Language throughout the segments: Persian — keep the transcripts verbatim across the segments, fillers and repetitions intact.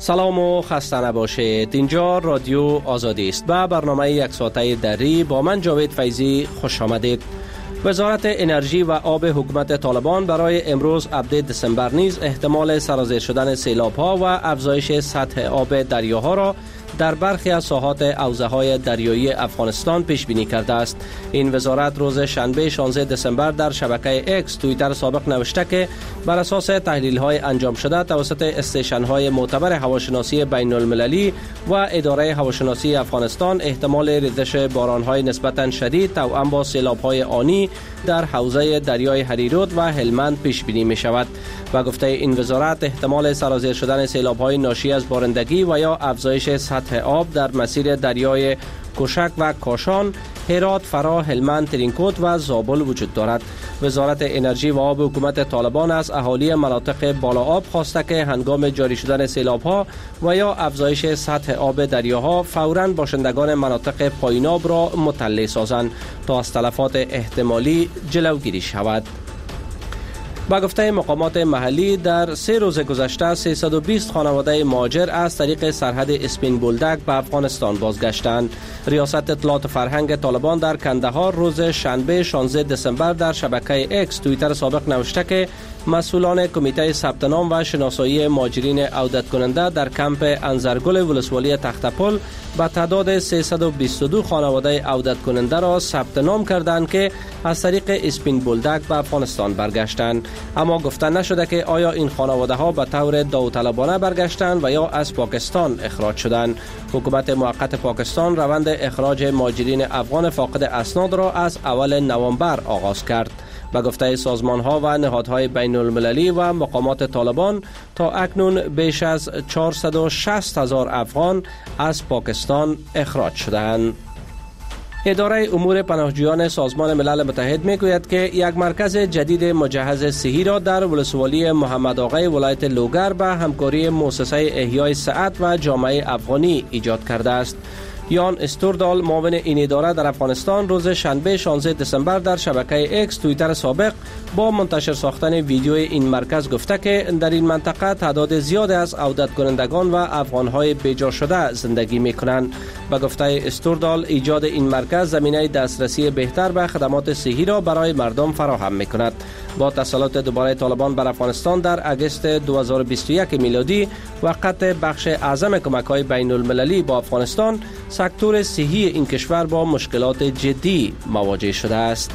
سلام و خسته نباشید. اینجا رادیو آزادی است و برنامه یک ساعته دری با من جاوید فیضی خوش آمدید. وزارت انرژی و آب حکومت طالبان برای امروز هفده دسامبر نیز احتمال سرازیر شدن سیلاب‌ها و افزایش سطح آب دریاها را در برخی از ساحات حوزه‌های دریایی افغانستان پیش بینی کرده است. این وزارت روز شنبه شانزده دسامبر در شبکه اکس توییتر سابق نوشته که بر اساس تحلیل‌های انجام شده توسط استیشن‌های معتبر هواشناسی بین‌المللی و اداره هواشناسی افغانستان احتمال ریزش باران‌های نسبتاً شدید توأم با سیلاب‌های آنی در حوزه دریای هریرود و هلمند پیش بینی می‌شود. و گفته این وزارت احتمال سرازیر شدن سیلاب‌های ناشی از بارندگی و یا افزایش سطح آب در مسیر دریای کوشک و کاشان، هرات، فرا، هلمند، ترینکوت و زابل وجود دارد. وزارت انرژی و آب حکومت طالبان از اهالی مناطق بالا آب خواسته که هنگام جاری شدن سیلاب‌ها و یا افزایش سطح آب دریاها فوراً باشندگان مناطق پایین آب را مطلع سازند تا از تلفات احتمالی جلوگیری شود. با گفته مقامات محلی در سه روز گذشته سیصد و بیست خانواده مهاجر از طریق سرحد اسپین بولدک به افغانستان بازگشتند. ریاست اطلاعات فرهنگ طالبان در کندهار روز شنبه شانزده دسامبر در شبکه اکس توییتر سابق نوشته که مسئولان کمیته ثبت نام و شناسایی مهاجرین عودت کننده در کمپ انزرگل ولسوالی تختپل به تعداد سیصد و بیست و دو خانواده عودت کننده را ثبت نام کردند که از طریق اسپین بولدک به افغانستان برگشتند، اما گفته نشده که آیا این خانواده ها به طور داوطلبانه برگشتند و یا از پاکستان اخراج شدند. حکومت موقت پاکستان روند اخراج مهاجرین افغان فاقد اسناد را از اول نوامبر آغاز کرد. به گفته سازمان‌ها و نهادهای بین‌المللی و مقامات طالبان تا اکنون بیش از چهارصد و شصت هزار افغان از پاکستان اخراج شدند. اداره امور پناهجویان سازمان ملل متحد میگوید که یک مرکز جدید مجهز صحی را در ولسوالی محمد آقای ولایت لوگر به همکاری مؤسسه احیای سعد و جامعه افغانی ایجاد کرده است. یان استوردال معاون این اداره در افغانستان روز شنبه شانزده دسامبر در شبکه اکس توییتر سابق با منتشر ساختن ویدیو این مرکز گفته که در این منطقه تعداد زیاد از عودت کنندگان و افغان‌های بیجا شده زندگی می‌کنند. به گفته استوردال ایجاد این مرکز زمینه دسترسی بهتر به خدمات صحی را برای مردم فراهم می‌کند. با تسلط دوباره طالبان بر افغانستان در اگست دو هزار و بیست و یک میلادی و قطع بخش اعظم کمک‌های بین‌المللی با افغانستان، سکتور صحی این کشور با مشکلات جدی مواجه شده است.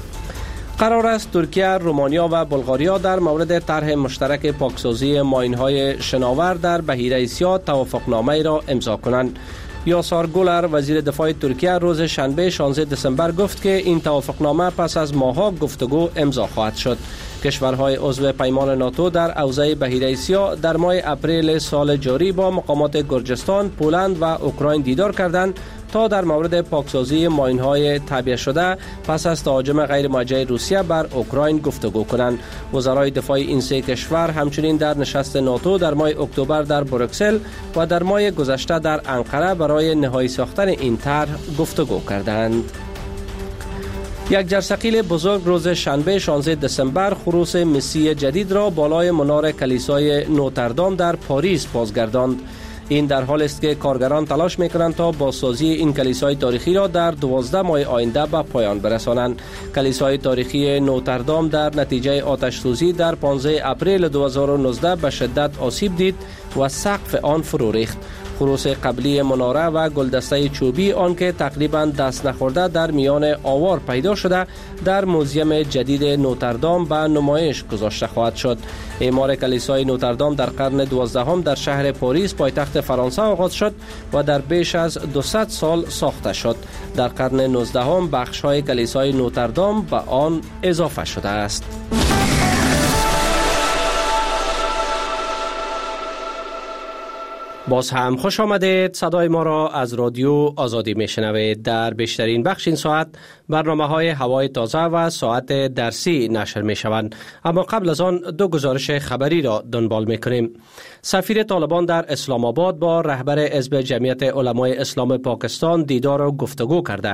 قرار است ترکیه، رومانیا و بلغاریا در مورد طرح مشترک پاکسازی ماین‌های شناور در بحیره سیاه توافقنامه را امضا کنند. یاسار گولر وزیر دفاع ترکیه روز شنبه شانزده دسامبر گفت که این توافقنامه پس از ماه‌ها گفتگو امضا خواهد شد. کشورهای عضو پیمان ناتو در حوزه بحیره سیاه در ماه اپریل سال جاری با مقامات گرجستان، پولند و اوکراین دیدار کردند تا در مورد پاکسازی ماین‌های تعبیه شده پس از تهاجم غیر موجه روسیه بر اوکراین گفتگو کنند. وزرای دفاع این سه کشور همچنین در نشست ناتو در ماه اکتبر در بروکسل و در ماه گذشته در انقره برای نهایی ساختن این طرح گفتگو کردند. یک جرثقیل بزرگ روز شنبه شانزده دسامبر خروس مسی جدید را بالای منار کلیسای نوتردام در پاریس بازگرداند. این در حال است که کارگران تلاش میکنند تا بازسازی این کلیسای تاریخی را در دوازده ماه آینده به پایان برسانند. کلیسای تاریخی نوتردام در نتیجه آتش سوزی در پانزده اپریل دو هزار و نوزده به شدت آسیب دید و سقف آن فرو ریخت. خروس قبلی مناره و گلدسته چوبی آن که تقریبا دست نخورده در میان آوار پیدا شده در موزیم جدید نوتردام به نمایش گذاشته خواهد شد. اعمار کلیسای نوتردام در قرن دوازدهم در شهر پاریس پایتخت فرانسه آغاز شد و در بیش از دویست سال ساخته شد. در قرن نوزدهم بخش‌های کلیسای نوتردام به آن اضافه شده است. باز هم خوش آمدید. صدای ما را از رادیو آزادی میشنوید. در بیشترین بخش این ساعت برنامه های هوای تازه و ساعت درسی نشر می شوند، اما قبل از آن دو گزارش خبری را دنبال می کنیم. سفیر طالبان در اسلام آباد با رهبر حزب جمعیت علمای اسلام پاکستان دیدار و گفتگو کرده.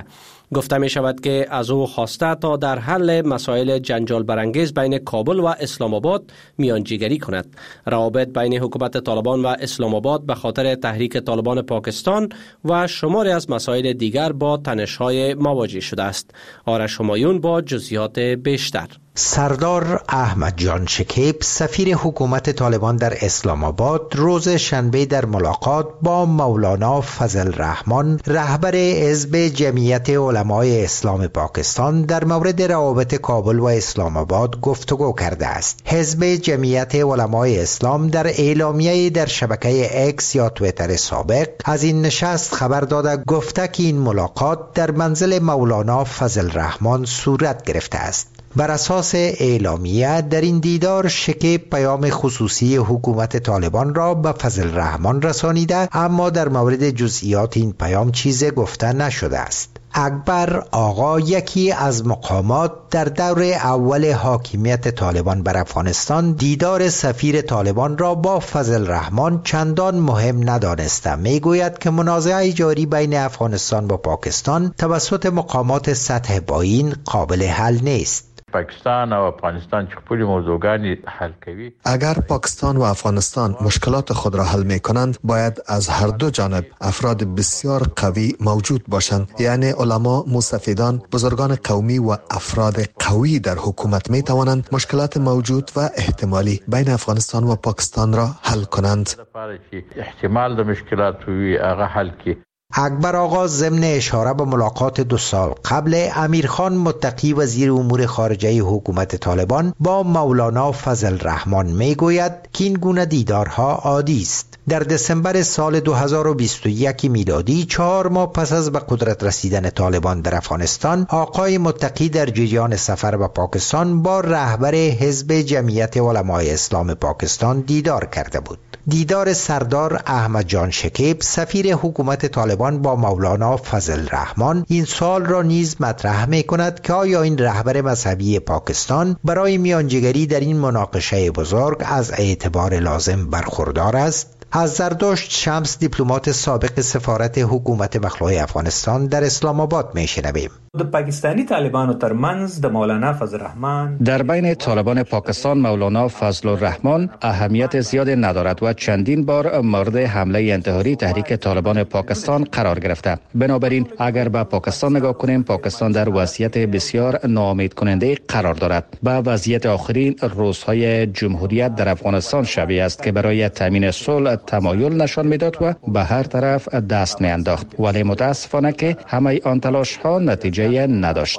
گفته می شود که از او خواسته تا در حل مسائل جنجال برانگیز بین کابل و اسلام آباد میانجیگری کند. روابط بین حکومت طالبان و اسلام آباد به خاطر تحریک طالبان پاکستان و شماری از مسائل دیگر با تنش‌های مواجه شده است. آرش همایون با جزئیات بیشتر. سردار احمد جان شکیب سفیر حکومت طالبان در اسلام آباد روز شنبه در ملاقات با مولانا فضل الرحمن رهبر حزب جمعیت علمای اسلام پاکستان در مورد روابط کابل و اسلام آباد گفتگو کرده است. حزب جمعیت علمای اسلام در اعلامیه در شبکه اکس یا توییتر سابق از این نشست خبر داده گفته که این ملاقات در منزل مولانا فضل الرحمن صورت گرفته است. بر اساس اعلامیه در این دیدار شکیب پیام خصوصی حکومت طالبان را به فضل الرحمن رسانیده، اما در مورد جزئیات این پیام چیزی گفته نشده است. اکبر آقا یکی از مقامات در دور اول حاکمیت طالبان بر افغانستان دیدار سفیر طالبان را با فضل الرحمن چندان مهم ندانسته. میگوید که منازعه جاری بین افغانستان و پاکستان توسط مقامات سطح پایین قابل حل نیست. پاکستان و افغانستان چې خپل موضوعګانی حل کوي، اگر پاکستان و افغانستان مشکلات خود را حل می کنند باید از هر دو جانب افراد بسیار قوی موجود باشند، یعنی علما، مستفیدان، بزرگان قومی و افراد قوی در حکومت می توانند مشکلات موجود و احتمالی بین افغانستان و پاکستان را حل کنند. احتمال د مشکلات وی هغه حل کی. اکبر آقا ضمن اشاره به ملاقات دو سال قبل امیرخان متقی وزیر امور خارجه حکومت طالبان با مولانا فضل الرحمن میگوید که این گونه دیدارها عادی است. در دسامبر سال دو هزار و بیست و یک میلادی، چهار ماه پس از به قدرت رسیدن طالبان در افغانستان، آقای متقی در جریان سفر به پاکستان با رهبر حزب جمعیت علمای اسلام پاکستان دیدار کرده بود. دیدار سردار احمد جان شکیب سفیر حکومت طالبان با مولانا فضل الرحمن این سال را نیز مطرح می کند که آیا این رهبر مذهبی پاکستان برای میانجیگری در این مناقشه بزرگ از اعتبار لازم برخوردار است؟ از زردشت شمس دیپلمات سابق سفارت حکومت مخلوع افغانستان در اسلام آباد میشنویم. د پاکستانی طالبانو ترمنځ د مولانا فضل الرحمن در بین طالبان پاکستان مولانا فضل الرحمن اهمیت زیاد ندارد و چندین بار مورد حمله انتحاری تحریک طالبان پاکستان قرار گرفته. بنابراین اگر به پاکستان نگاه کنیم، پاکستان در وضعیت بسیار ناامید کننده قرار دارد. به وضعیت آخرین روزهای جمهوریت در افغانستان شبیه است که برای تامین صلح تمایل نشان میداد و به هر طرف دست میانداخت، ولی متاسفانه که همه آن تلاش ها نتیجه نداشت.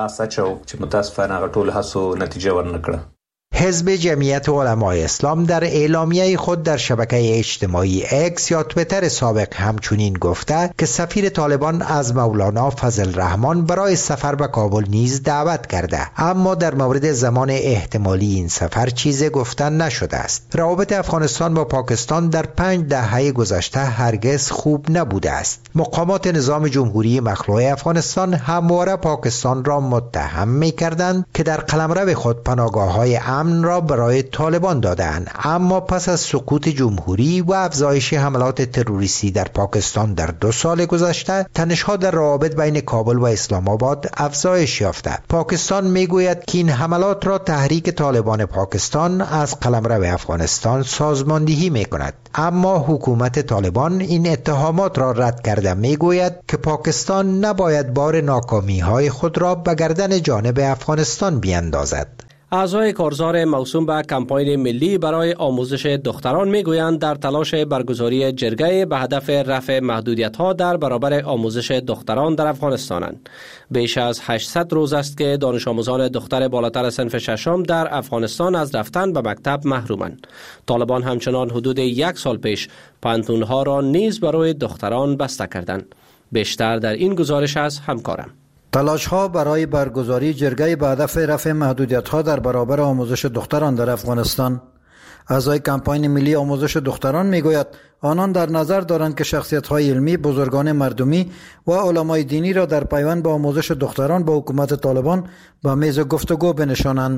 حزب جمعیت علمای اسلام در اعلامیه خود در شبکه اجتماعی اکس یا توییتر سابق همچنین گفته که سفیر طالبان از مولانا فضل الرحمن برای سفر به کابل نیز دعوت کرده، اما در مورد زمان احتمالی این سفر چیزی گفتن نشده است. روابط افغانستان با پاکستان در پنج دهه گذشته هرگز خوب نبوده است. مقامات نظام جمهوری مخلوع افغانستان همواره پاکستان را متهم می‌کردند که در قلمرو خود پناهگاه‌های امن را برای طالبان دادند، اما پس از سقوط جمهوری و افزایش حملات تروریستی در پاکستان در دو سال گذشته، تنش‌ها در روابط بین کابل و اسلام آباد افزایش یافته. پاکستان میگوید که این حملات را تحریک طالبان پاکستان از قلمرو افغانستان سازماندهی میکند، اما حکومت طالبان این اتهامات را رد کرده میگوید که پاکستان نباید بار ناکامی‌های خود را به گردن جانب افغانستان بیاندازد. اعضای کارزار موسوم به کمپاین ملی برای آموزش دختران میگویند در تلاش برگزاری جرگه به هدف رفع محدودیت‌ها در برابر آموزش دختران در افغانستانند. بیش از هشتصد روز است که دانش آموزان دختر بالاتر صنف ششم در افغانستان از رفتن به مکتب محرومند. طالبان همچنان حدود یک سال پیش پانتون‌ها را نیز برای دختران بسته کردند. بیشتر در این گزارش از همکارم. تلاش ها برای برگزاری جرگه به هدف رفع محدودیت ها در برابر آموزش دختران در افغانستان. اعضای کمپاین ملی آموزش دختران میگوید آنان در نظر دارند که شخصیت های علمی، بزرگان مردمی و علمای دینی را در پیوند به آموزش دختران با حکومت طالبان به میز گفتگو بنشانند.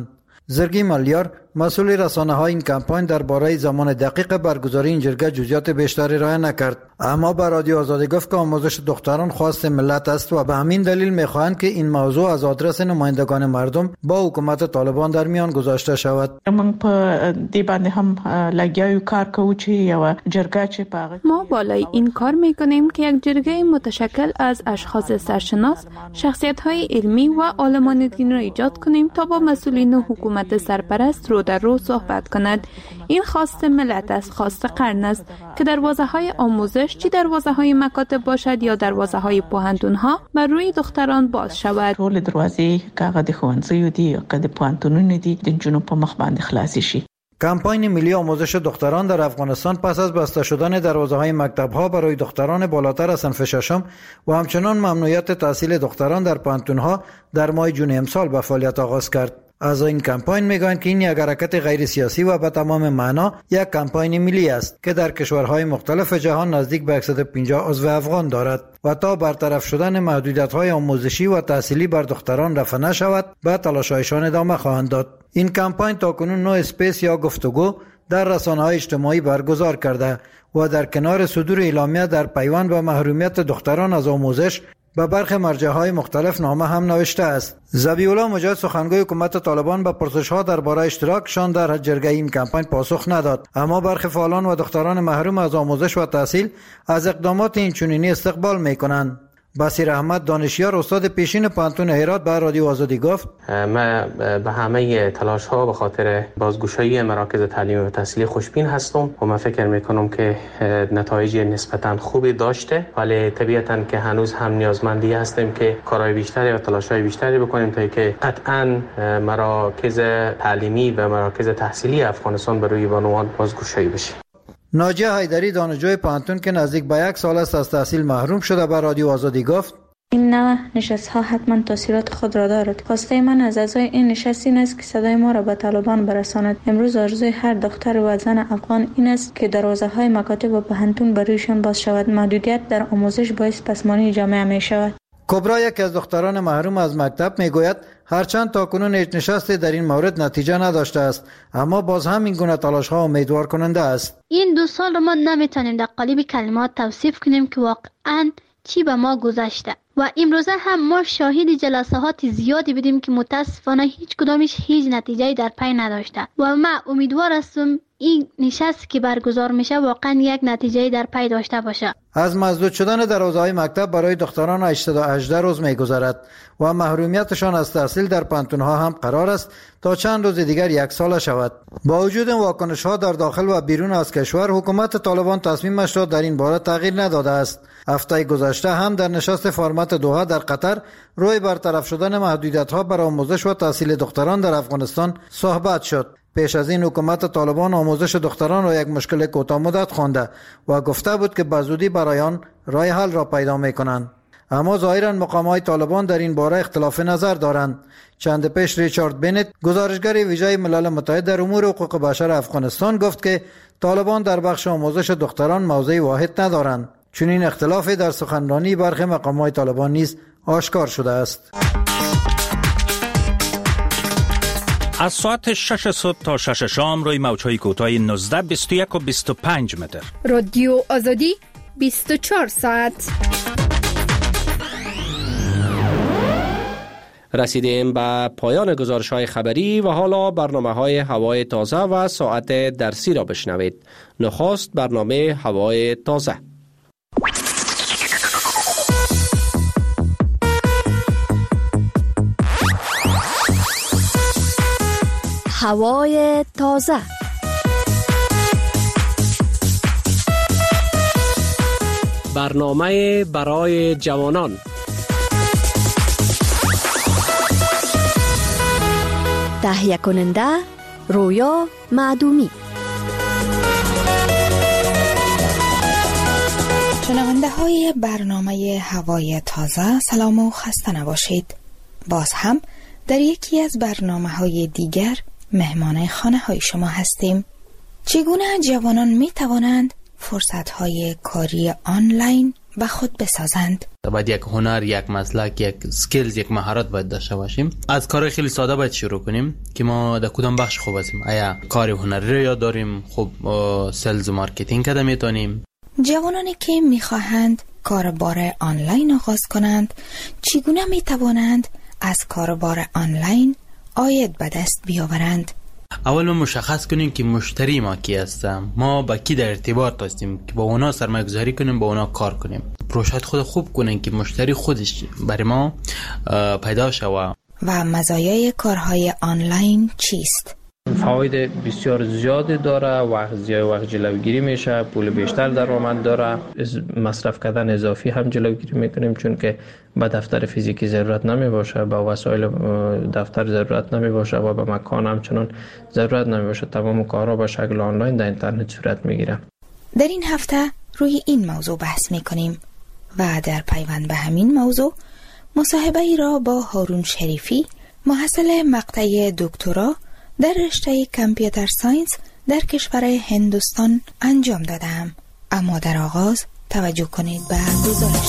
زرگی ملیار مسئول رسانه های این کمپاین درباره زمان دقیق برگزاری این جرگه جزئیات بیشتری ارائه نکرد، اما به رادیو آزادی گفت که آموزش دختران خواست ملت است و به همین دلیل میخواهند که این موضوع از آدرس نمایندگان مردم با حکومت طالبان در میان گذاشته شود. من په دې باندې هم لګیاو کار کوو چې یو جرګه چې پاغه ما بالای این کار میکنیم که یک جرگه متشکل از اشخاص سرشناس، شخصیت‌های علمی و عالمان دین را ایجاد کنیم تا با مسئولین حکومت سرپرست رو در رو صحبت کند. این خواست ملت است، خواست قرن است که دروازه‌های آموزش چی دروازه‌های مکاتب باشد یا دروازه‌های پوهنتون‌ها بر روی دختران باز شود. ټول دروازې کاغه د ښوونځیو دي، د پوهنتونونو دي، د جنونو په مخ باندې خلاص شي. کمپاین ملی آموزش دختران در افغانستان پس از بسته شدن دروازه‌های مکتب‌ها برای دختران بالاتر از صنف ششم و همچنان ممنوعیت تحصیل دختران در پوهنتون‌ها در ماه جون امسال به فعالیت آغاز کرد. از این کمپاین میگویند که این یک حرکت غیر سیاسی و به تمام معنا یک کمپاین ملی است که در کشورهای مختلف جهان نزدیک به صد و پنجاه عضو افغان دارد و تا برطرف شدن محدودیت‌های آموزشی و تحصیلی بر دختران رفع نشود به تلاش‌هایشان ادامه خواهند داد. این کمپاین تاکنون نو اسپیس یا گفتگو در رسانه‌های اجتماعی برگزار کرده و در کنار صدور اعلامیه در پیوند به محرومیت دختران از آموزش به برخی مرجع‌های مختلف نامه هم نوشته است. ذبیح‌الله مجاهد سخنگوی حکومت طالبان به پرسش‌ها درباره اشتراکشان در جرگه این کمپاین پاسخ نداد، اما برخی فعالان و دختران محروم از آموزش و تحصیل از اقدامات این چنینی استقبال می‌کنند. بصیر احمد دانشیار استاد پیشین پانتون هرات به رادیو آزادی گفت: ما به همه تلاش ها به خاطر بازگشایی مراکز تعلیمی و تحصیلی خوشبین هستم و من فکر میکنم که نتایج نسبتا خوبی داشته، ولی طبیعتا که هنوز هم نیازمندی هستیم که کارهای بیشتری و تلاش‌های بیشتری بکنیم تا که قطعا مراکز تعلیمی و مراکز تحصیلی افغانستان به روی بانوان بازگشایی بشه. ناجیه حیدری دانشجوی پانتون که نزدیک به یک سال است از تحصیل محروم شده به رادیو آزادی گفت: این نوع نشست ها حتما تاثیرات خود را دارد. خواسته من از اعضای این نشست این است که صدای ما را به طالبان برساند. امروز آرزوی هر دختر و زن افغان این است که دروازه های مکاتب و پوهنتون برویشان باز شود. محدودیت در آموزش باعث پسماندگی جامعه می شود. کبرا یکی از دختران محروم از مکتب میگوید هرچند تاکنون هیچ نشستی در این مورد نتیجه نداشته است، اما باز هم این گونه تلاش ها امیدوار کننده است. این دو سال ما نمیتونیم در قالب کلمات توصیف کنیم که واقعا چی به ما گذشته و امروزه هم ما شاهد جلسات زیادی بودیم که متاسفانه هیچ کدامش هیچ نتیجه‌ای در پی نداشته و ما امیدوار هستم این نشست که برگزار میشه واقعا یک نتیجه در پی داشته باشه. از مسدود شدن دروازه‌های مکتب برای دختران هشتاد و هشت روز میگذرد و محرومیتشان از تحصیل در پانتون‌ها هم قرار است تا چند روز دیگر یک ساله شود. با وجود واکنش‌ها در داخل و بیرون از کشور، حکومت طالبان تصمیمش را در این باره تغییر نداده است. هفته گذشته هم در نشست فرمت دوحه در قطر روی برطرف شدن محدودیت‌ها بر آموزش و تحصیل دختران در افغانستان صحبت شد. پیش از این حکومت طالبان آموزش دختران را یک مشکل کوتاه مدت خوانده و گفته بود که به زودی برای آن راه حل را پیدا می‌کنند. اما ظاهراً مقام‌های طالبان در این باره اختلاف نظر دارند. چند پیش ریچارد بنت، گزارشگر ویژه ملل متحد در امور حقوق بشر افغانستان، گفت که طالبان در بخش آموزش دختران موضع واحد ندارند. چون این اختلافی در سخنرانی برخی مقام‌های طالبان نیز آشکار شده است. از ساعت شش صبح تا شش شام روی موج‌های کوتاه نوزده، بیست و یک و بیست و پنج متر. رادیو آزادی بیست و چهار ساعت. رسیدیم به پایان گزارش‌های خبری و حالا برنامه‌های هوای تازه و ساعت درسی را بشنوید. نخست برنامه هوای تازه. هوای تازه. برنامه برای جوانان. تهیه کننده رویا معدومی. شنونده های برنامه هوای تازه، سلام و خسته نباشید. باز هم در یکی از برنامه های دیگر مهمان خانه های شما هستیم. چگونه جوانان می توانند فرصت های کاری آنلاین به خود بسازند. باید یک هنر، یک مسلک، یک سکیلز، یک مهارت باید داشته باشیم. از کار خیلی ساده باید شروع کنیم که ما در کدام بخش خوب هستیم. آیا کار هنری رو یاد داریم؟ خب سلز و مارکتینگ کده میتونیم. جوانانی که میخواهند کاربار آنلاین آغاز کنند چگونه میتوانند از کاربار آنلاین عاید به دست بیاورند؟ اول ما مشخص کنیم که مشتری ما کی هست، ما با کی در ارتباط هستیم که با اونا سرمایه گذاری کنیم، با اونا کار کنیم. پروژه خود خوب کنیم که مشتری خودش برای ما پیدا شود. و مزایای کارهای آنلاین چیست؟ فواید بسیار زیادی داره، وقت زیاد وقت جلوگیری میشه، پول بیشتر درآمد داره، مصرف کردن اضافی هم جلوگیری میکنیم چون که به دفتر فیزیکی ضرورت نمی باشه، به وسایل دفتر ضرورت نمی باشه و به مکان همچنان ضرورت نمی باشه. تمام کارها به شکل آنلاین در اینترنت صورت میگیره. در این هفته روی این موضوع بحث میکنیم و در پیوند به همین موضوع مصاحبه ای را با هارون شریفی، محصل مقطع دکترا در رشته کامپیوتر ساینس در کشور هندوستان انجام دادم. اما در آغاز توجه کنید به گزارش.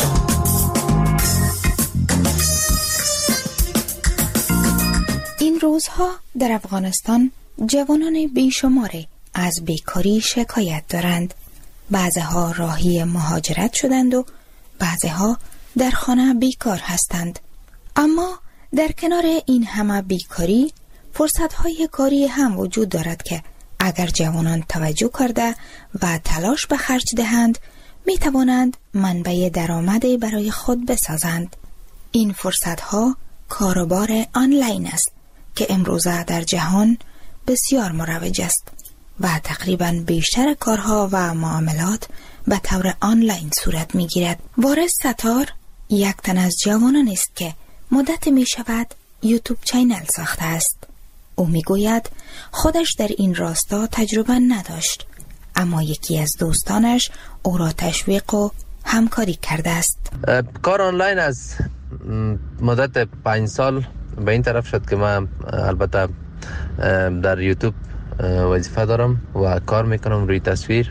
این روزها در افغانستان جوانان بیشماری از بیکاری شکایت دارند. بعضها راهی مهاجرت شدند و بعضها در خانه بیکار هستند. اما در کنار این همه بیکاری فرصت‌های کاری هم وجود دارد که اگر جوانان توجه کرده و تلاش به خرج دهند می توانند منبع درآمدی برای خود بسازند. این فرصت‌ها کاروبار آنلاین است که امروزه در جهان بسیار مروج است و تقریباً بیشتر کارها و معاملات به طور آنلاین صورت می گیرد. وارث ستار یک تن از جوانان است که مدت می شود یوتیوب چینل ساخته است. او می گوید خودش در این راستا تجربه نداشت، اما یکی از دوستانش او را تشویق و همکاری کرده است. کار آنلاین از مدت پنج سال به این طرف شد که من البته در یوتیوب وظیفه دارم و کار میکنم روی تصویر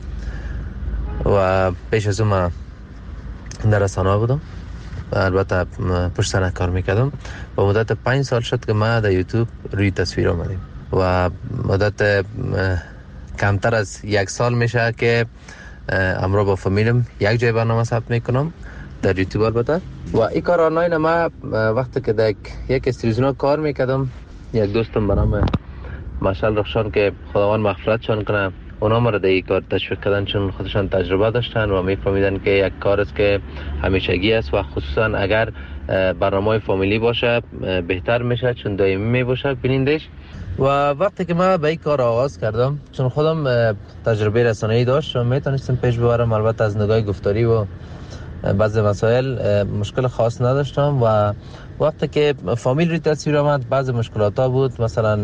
و پیش از اون من در رسانه بودم و البته پشت صحنه کار میکردم و مدت پنج سال شد که من در یوتیوب روی تصویر آمدیم و مدت کمتر از یک سال میشه که امروز با فامیلم یک جای برنامه ثبت میکنم در یوتیوب البته. و این کار آنلاین ما وقتی که در یک استریزیون کار میکردم، یک دوستم به نام مشعل رخشان که خداوند مغفرتشان کنه، اونا ما را در این کار تشویق کردن چون خودشان تجربه داشتن و میفهمیدن که یک کار است که همیشگی است و خصوصا اگر برنامه فامیلی باشه بهتر میشه چون دائمی میباشه بینندش. و وقتی که من به این کار آغاز کردم چون خودم تجربه رسانه‌ای داشتم میتونستم پیش ببرم، البته از نگاه گفتاری و بعضی مسائل مشکل خاص نداشتم و وقتی که فامیل روی تصویر آمد بعضی مشکلات ها بود، مثلا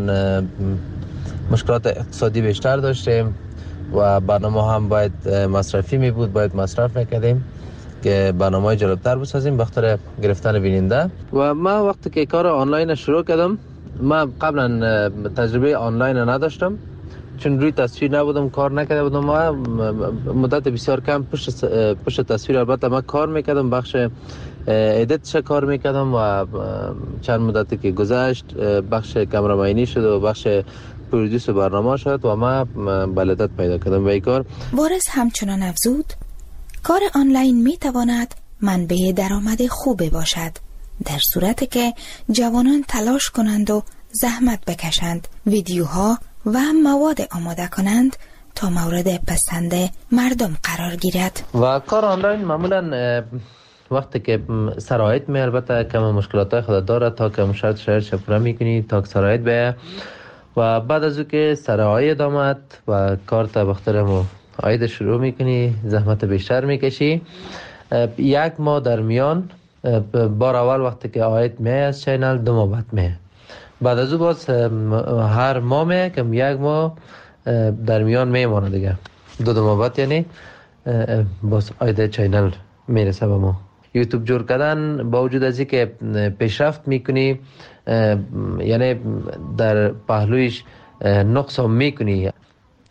مشکلات اقتصادی بیشتر داشتیم و برنامه هم باید مصرفی می بود، باید مصرف میکردیم که برنامه جالبتر بسازیم بخاطر گرفتن بیننده. و من وقتی که کار آنلاین شروع کردم، من قبلا تجربه آنلاین نداشتم چون روی تصویر نبودم، کار نکرده بودم. ما مدت بسیار کم پشت پشت تصویر البته من کار میکردم، بخش ادیتش کار میکردم و چند مدتی که گذشت بخش کامرامانی شد و بخش پرودوس برنامه شد و ما بلدت پیدا کردم به این کار. وارث همچنان افزود کار آنلاین میتواند منبع درآمد خوبی باشد در صورتی که جوانان تلاش کنند و زحمت بکشند، ویدیوها و مواد آماده کنند تا مورد پسند مردم قرار گیرد. و کار آنلاین معمولا وقتی که سرایت می البته کم مشکلات خود داره تا که شرط شرط شپره میکنی تا که سرایت بیه و بعد از او که سرایت آمد و کار تا بخترم آید شروع میکنی، زحمت بیشتر میکشی. یک ماه در میان بار اول وقتی که آید می از چینل دو ماه بعد می، بعد از او باز هر ماه می کم یک ماه در میان میمانه دیگه، دو دو ماه بعد یعنی باز آید چینل میرسه به ما. یوتیوب جور کردن با وجود از اینکه پیشرفت میکنی یعنی در پهلویش نقص هم میکنی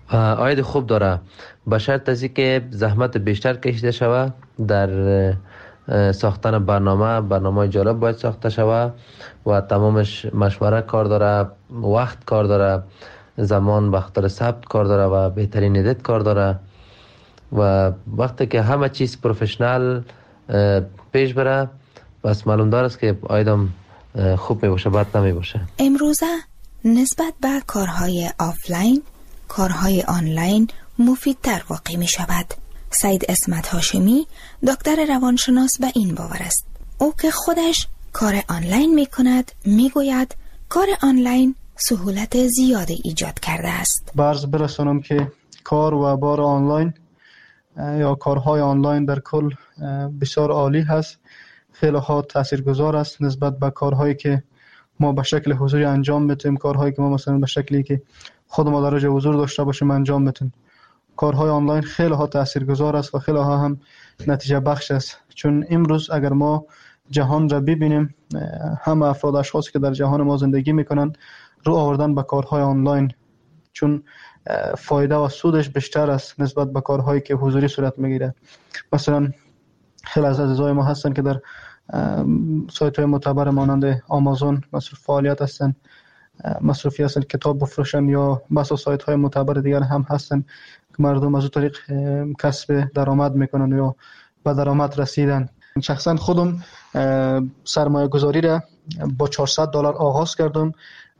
عاید خوب داره، به شرط از که زحمت بیشتر کشیده شود در ساختن برنامه برنامه جالب باید ساخته شود و تمامش مشوره کار داره، وقت کار داره، زمان بخاطر ثبت کار داره و بهترین ادیت کار داره و وقتی که همه چیز پروفشنال پیش بره بس معلوم داره است که آیدم خوب می باشه، بد نمی باشه. امروزه نسبت به کارهای آفلاین کارهای آنلاین مفیدتر واقع می شود. سید اسمت هاشمی دکتر روانشناس به این باور است. او که خودش کار آنلاین می کند می گوید کار آنلاین سهولت زیادی ایجاد کرده است. برز برسانم که کار و بار آنلاین یا کارهای آنلاین در کل بسیار عالی هست، خیلی ها تاثیرگذار است نسبت به کارهایی که ما به شکل حضوری انجام میتیم، کارهایی که ما مثلا به شکلی که خود ما درجه حضور داشته باشیم انجام میتیم. کارهای آنلاین خیلی ها تاثیرگذار است و خیلی ها هم نتیجه بخش است، چون امروز اگر ما جهان را ببینیم همه افراد اشخاصی که در جهان ما زندگی میکنن رو آوردن به کارهای آنلاین، چون فایده و سودش بیشتر است نسبت به کارهایی که حضوری صورت میگیره. مثلا خیلی از عزیزای ما هستن که در سایت های معتبر مانند آمازون مصروف فعالیت هستن، مصروفی هستن کتاب بفروشن یا بسا سایت های معتبر دیگر هم هستن که مردم از اون طریق کسب درآمد میکنن یا به درآمد رسیدن. شخصا خودم سرمایه گذاری را با چهارصد دلار آغاز کردم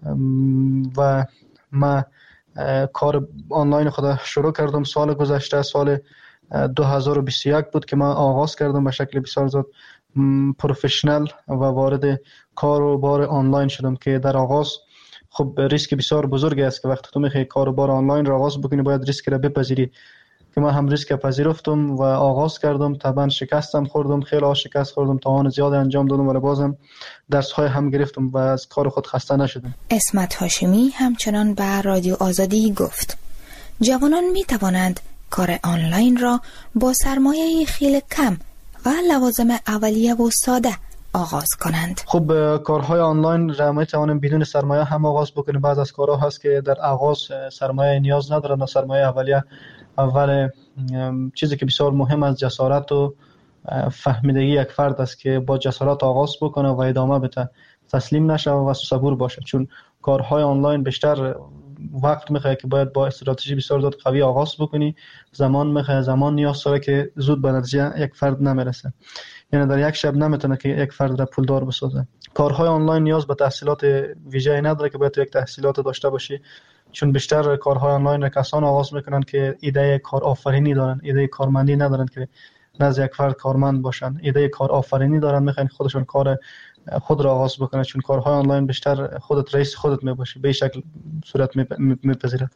و من کار آنلاین خود شروع کردم سال گذشته، سال دو هزار و بیست و یک بود که من آغاز کردم به شکل بسیار زیاد پروفشنال و وارد کار و بار آنلاین شدم که در آغاز خب ریسک بسیار بزرگی است که وقتی تو میخوای کار و بار آنلاین را آغاز بکنی باید ریسک را بپذیری، که من هم ریسک پذیرفتم و آغاز کردم. طبعا شکستم خوردم، خیلی ها شکست خوردم، توان زیاد انجام دادم ولی بازم درس های هم گرفتم و از کار خود خسته نشدم. اسمت هاشمی همچنان به رادیو آزادی گفت جوانان می توانند کار آنلاین را با سرمایه خیلی کم و لوازم اولیه و ساده آغاز کنند. خب کارهای آنلاین را می توانیم بدون سرمایه هم آغاز بکنیم. بعض از کارها هست که در آغاز سرمایه نیاز ندارند، سرمایه اولیه. اول چیزی که بسیار مهم است جسارت و فهمیدگی یک فرد است که با جسارت آغاز بکنه و ادامه بده، تسلیم نشه و صبور باشه، چون کارهای آنلاین بیشتر وقت میخواد که باید با استراتژی بسیار زیاد قوی آغاز بکنی، زمان میخواد، زمان نیاز داره که زود به نتیجه یک فرد نمیرسه، یعنی در یک شب نمیتونه که یک فرد را پولدار بسازه. کارهای آنلاین نیاز به تحصیلات ویژه‌ای نداره که باید یک تحصیلات داشته باشی، چون بیشتر کارهای آنلاین را کسان آغاز میکنن که ایده کار آفرینی دارن، ایده کارمندی ندارن که نزد یک فرد کارمند باشن، ایده کار آفرینی دارن، میخوان خودشون کار خود را آغاز بکنن، چون کارهای آنلاین بیشتر خودت رئیس خودت میباشی، به شکل صورت میپذیره.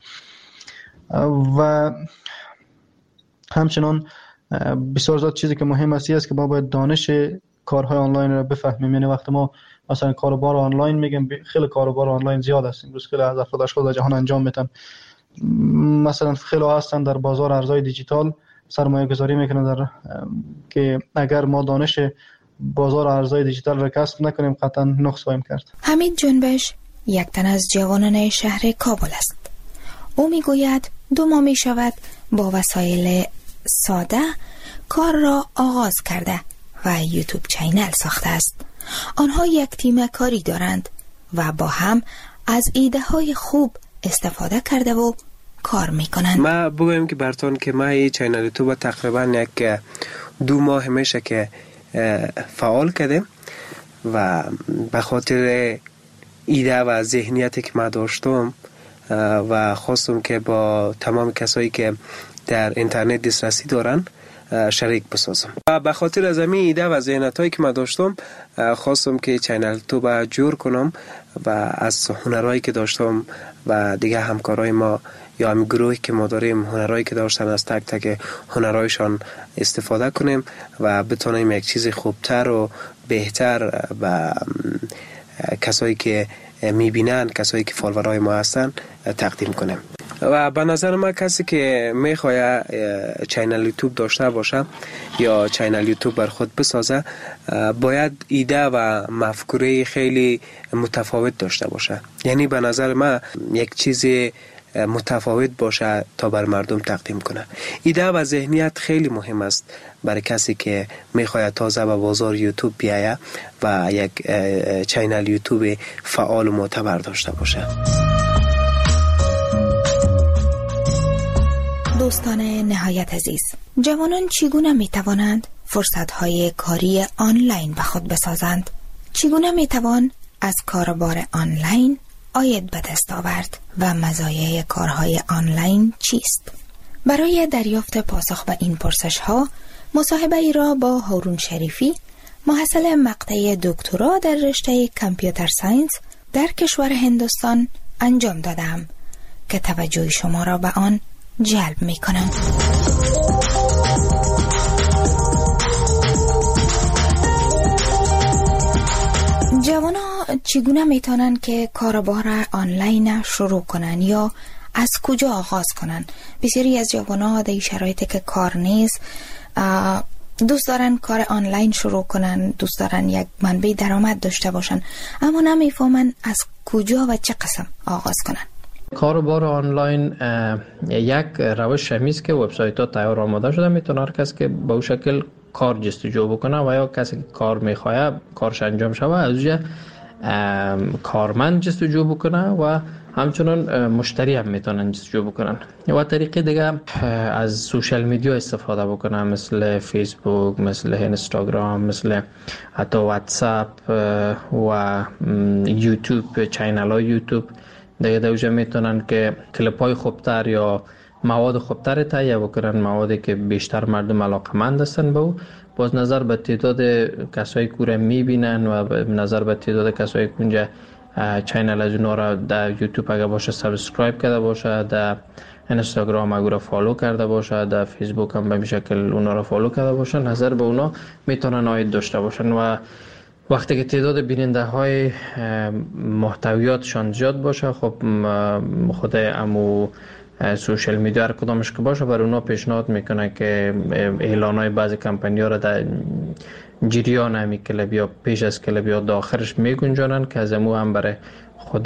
و همچنان بسیار زیاد چیزی که مهم است است که ما باید دانش کارهای آنلاین را بفهمیم. یعنی وقتی ما مثلا کاروبار آنلاین میگیم، خیلی کاروبار آنلاین زیاد است امروز، خیلی از افراد اشخاص در جهان انجام میدن. مثلا خیلی هستن در بازار ارزهای دیجیتال سرمایه گذاری میکنن در که اگر ما دانش بازار ارزهای دیجیتال را کسب نکنیم قطعا نقص خواهیم کرد. حمید جنبش یک تن از جوانان شهر کابل است. او میگوید دو ماه می شود با وسایل ساده کار را آغاز کرده و یوتیوب چینل ساخته است. آنها یک تیم کاری دارند و با هم از ایده های خوب استفاده کرده و کار میکنند. ما بگویم که براتون که ما این چینل یوتیوب تقریبا یک دو ماه میشه که فعال کردیم و به خاطر ایده و ذهنیتی که ما داشتم و خواستم که با تمام کسایی که در اینترنت دسترسی دارن شریک بسازم و به خاطر از همین ایده و ذهنیتایی که من داشتم خواستم که چینل یوتیوب جور کنم و از هنرهایی که داشتم و دیگه همکارای ما یا هم گروهی که ما داریم هنرهایی که داشتن از تک تک هنرهایشان استفاده کنیم و بتونیم یک چیز خوبتر و بهتر و کسایی که میبینن، کسایی که فالوورای ما هستن تقدیم کنیم. و به نظر من کسی که میخواد چینل یوتیوب داشته باشه یا چینل یوتیوب بر خود بسازه باید ایده و مفکوره خیلی متفاوت داشته باشه. یعنی به نظر من یک چیز متفاوت باشه تا بر مردم تقدیم کنه. ایده و ذهنیت خیلی مهم است برای کسی که میخواید تازه به بازار یوتیوب بیایه و یک چینل یوتیوب فعال و معتبر داشته باشه. دوستان نهایت عزیز، جوانان چگونه می توانند فرصت‌های کاری آنلاین به خود بسازند؟ چگونه می توان از کاربار آنلاین عاید به دست آورد و مزایای کارهای آنلاین چیست؟ برای دریافت پاسخ به این پرسش‌ها مصاحبه ای را با هارون شریفی، محصل مقطع دکترا در رشته کامپیوتر ساینس در کشور هندوستان انجام دادم که توجه شما را به آن جلب می کنم. جوانا چگونه می توانند که کاربار آنلاین شروع کنند یا از کجا آغاز کنند؟ بسیاری از جوانا در شرایطی که کار نیست دوست دارن کار آنلاین شروع کنن، دوست دارن یک منبع درآمد داشته باشن، اما نمیفهمن از کجا و چه قسم آغاز کنن. کاربار آنلاین یک روش همیست که وبسایت ها تیار آماده شده، میتونه هر کس که به اون شکل کار جستجو بکنه و یا کسی که کار میخواه کارش انجام شوه از اونجا کارمند جستجو بکنه و همچنان مشتری هم میتونن جستجو بکنن. و طریقه دیگه از سوشال میدیا استفاده بکنن، مثل فیسبوک، مثل اینستاگرام، مثل حتی واتساپ و یوتیوب، چینل های یوتیوب. دیگه دوجه میتونن که کلیپ های خوبتر یا مواد خوبتر تهیه بکنن، موادی که بیشتر مردم علاقمند هستن به او. باز نظر به تعداد کسایی که رو میبینن و نظر به تعداد کسایی که اونجا چینل از اونا را در یوتیوب اگه باشه سابسکرایب کرده باشه، در اینستاگرام اگه را فالو کرده باشه، در فیسبوک هم به شکل اونا را فالو کرده باشه، نظر به اونا میتونن عاید داشته باشن. و وقتی که تعداد بیننده های محتویاتشان زیاد باشه، خب خود امو سوشال میدیا هر کدامش که باشه برای اونا پیشنهاد میکنه که اعلان های بعضی کمپانی ها را در جریان همی کلب یا پیش از کلب یا داخلش میگنجانن که از امو هم برای خود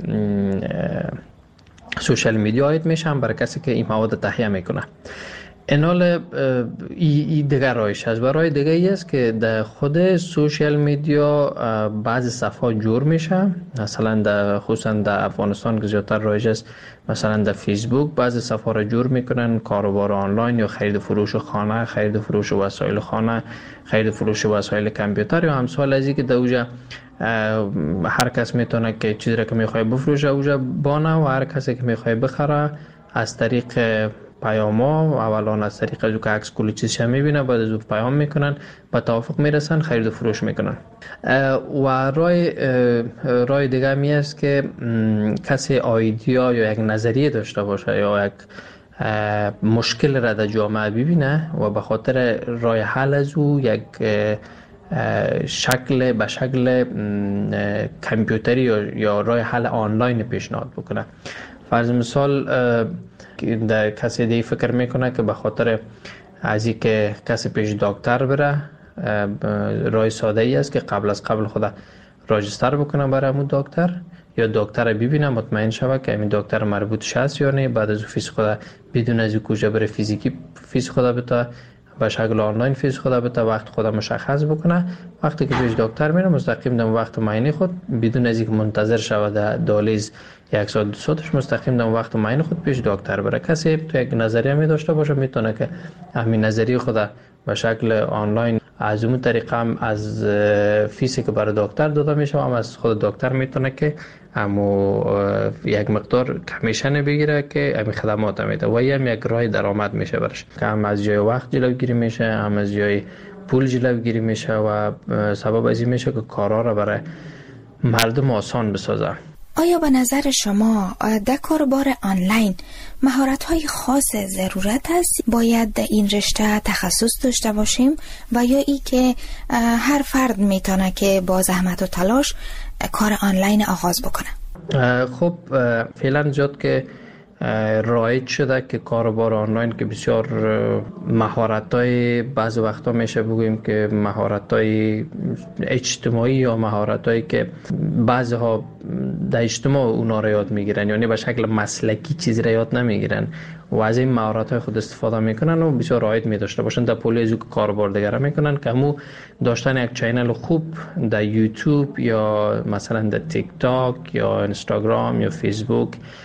سوشال میدیا عاید میشه، هم برای کسی که این مواد تهیه میکنه. اینال ای, ای دیگر رایش هست. برای دیگه ای است که در خود سوشال میدیا بعضی صفحات جور میشه، مثلا در خصوصا در افغانستان که زیادتر رایج است، مثلا در فیسبوک بعضی صفحات را جور میکنن، کاروبار آنلاین یا خرید فروش خانه، خرید فروش وسایل خانه، خرید فروش وسایل کامپیوتر یا همسال از این که در اوجا هر کس میتونه که چیزی را که میخواد بفروشه اوجا بانه و هر کسی که میخواد بخره از طریق پیاما، اولان از طریق از او که عکس کلی چیزش میبینه، بعد از او پیام میکنن، با توافق میرسن، خرید و فروش میکنن. و رای رای دیگه می است که کسی ایده یا یک نظریه داشته باشه یا یک مشکل را در جامعه ببینه و به خاطر رای حل از او یک شکل به شکل کامپیوتری یا رای حل آنلاین پیشنهاد بکنه. فرض مثال در کسی دیگه فکر میکنه که به خاطر از این که کسی پیش دکتر بره، رای ساده ای است که قبل از قبل خود راجستر بکنه برای همون دکتر، یا دکتر ببینه مطمئن شوه که همین دکتر مربوط هست یا نه، بعد از فیس خود بدون از کجا بره فیزیکی فیس خود بتا به شکل آنلاین فیس خود بتا وقت خود مشخص بکنه. وقتی که پیش دکتر میره مستقیم در وقت معاینه خود بدون از اینکه منتظر شوه در دالیز یک ساعت دو ساعتش مستقیم در وقت معاینه خود پیش دکتر بره. کسی تو یک نظریه می داشته باشه میتونه که همین نظریه خود به شکل آنلاین از اون طریقه هم از فیسی که برای دکتر داده میشه هم از خود دکتر میتونه که همو یک مقدار کمیشن بگیره که همین خدمات میده و هم یک راه درآمد میشه برش، که هم از جای وقت جلوگیری میشه، هم از جای پول جلوگیری میشه و سبب از این میشه که کارا را برای مردم آسان بسازه. آیا به نظر شما در کاربار آنلاین مهارت‌های خاص ضرورت است؟ باید در این رشته تخصص داشته باشیم و یا ای که هر فرد میتونه که با زحمت و تلاش کار آنلاین آغاز بکنه؟ خب فعلا زیاد که رایج شده که کاروبار آنلاین که بسیار مهارت‌های بعض وقتا میشه بگوییم که مهارت‌های اجتماعی یا مهارت‌هایی که بعضها در اجتماع اونا را یاد میگیرن، یعنی به شکل مسلکی چیزی را یاد نمیگیرن و از این مهارت‌های خود استفاده میکنن و بسیار رایج می داشته باشن در پولی از کاروبار دیگر میکنن که همو داشتن یک چینل خوب در یوتیوب یا مثلا در تیک تاک یا اینستاگرام یا فیسبوک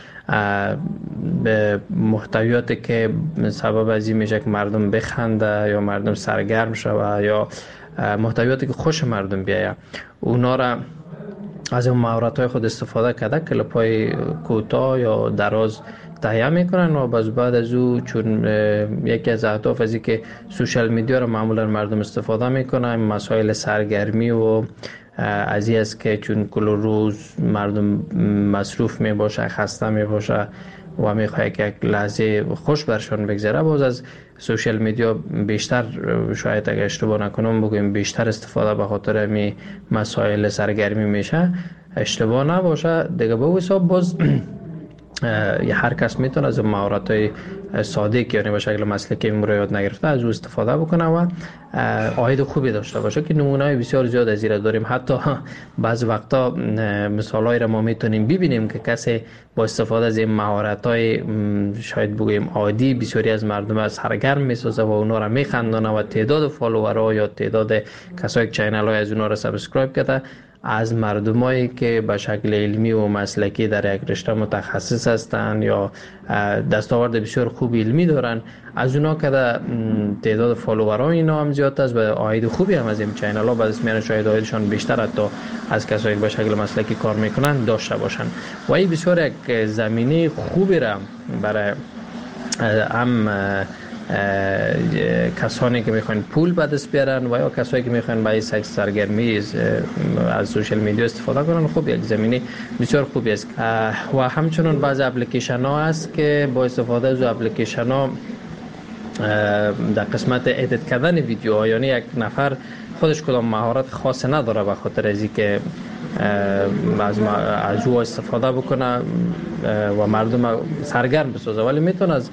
به محتویاتی که سبب از این میشه که مردم بخنده یا مردم سرگرم شوه یا محتویاتی که خوش مردم بیایه، اونا را از اون مهارت‌های خود استفاده کرده کلیپ‌های کوتاه یا دراز تهیه میکنن و باز بعد از او چون یکی از اهداف از این که سوشال میدیا رو معمولا مردم استفاده میکنن، مسائل سرگرمی و از این است که چون کل روز مردم مصروف می باشه، خسته می باشه و میخواه که یک لحظه خوش برشان بگذره، باز از سوشال میدیا بیشتر، شاید اگه اشتباه نکنم بگویم بیشتر استفاده به خاطر می مسائل سرگرمی میشه، اشتباه نباشه دیگه. به حساب باز هر کس میتونه از مهارت‌های ساده که یعنی به شکل مسلکی رو یاد نگرفته از او استفاده بکنه و عاید خوبی داشته باشه که نمونه‌های بسیار زیاد از این داریم. حتی بعض وقتا مثالایی را ما میتونیم ببینیم که کسی با استفاده از این مهارت‌های شاید بگوییم عادی بسیاری از مردم از سرگرم میسازه و اونا را میخندونه و تعداد فالوورها یا تعداد کسایی که چینل‌های از اونا را سابسکرایب کرده از مردمایی که به شکل علمی و مسلکی در یک رشته متخصص هستند یا دستاورد بسیار خوب علمی دارن، از اونا که تعداد فالوورها اینا هم زیاد است و عاید خوبی هم از این چینل ها بعد از میان شاید عایدشان بیشتر حتی از کسایی که به شکل مسلکی کار میکنن داشته باشن و این بسیار یک زمینه خوبی را برای هم کسانی که میخوان پول به دست بیارن و یا کسایی که میخوان برای سرگرمی از سوشال میدیا استفاده کنن، خب یک زمینه بسیار خوبی است. و همچنین بعضی اپلیکیشن ها هست که با استفاده از اپلیکیشن ها در قسمت ادیت کردن ویدیوها، یعنی یک نفر خودش کدام مهارت خاص نداره به خاطر از اینکه از از او استفاده بکنه و مردم سرگرم بسازه، ولی میتونه از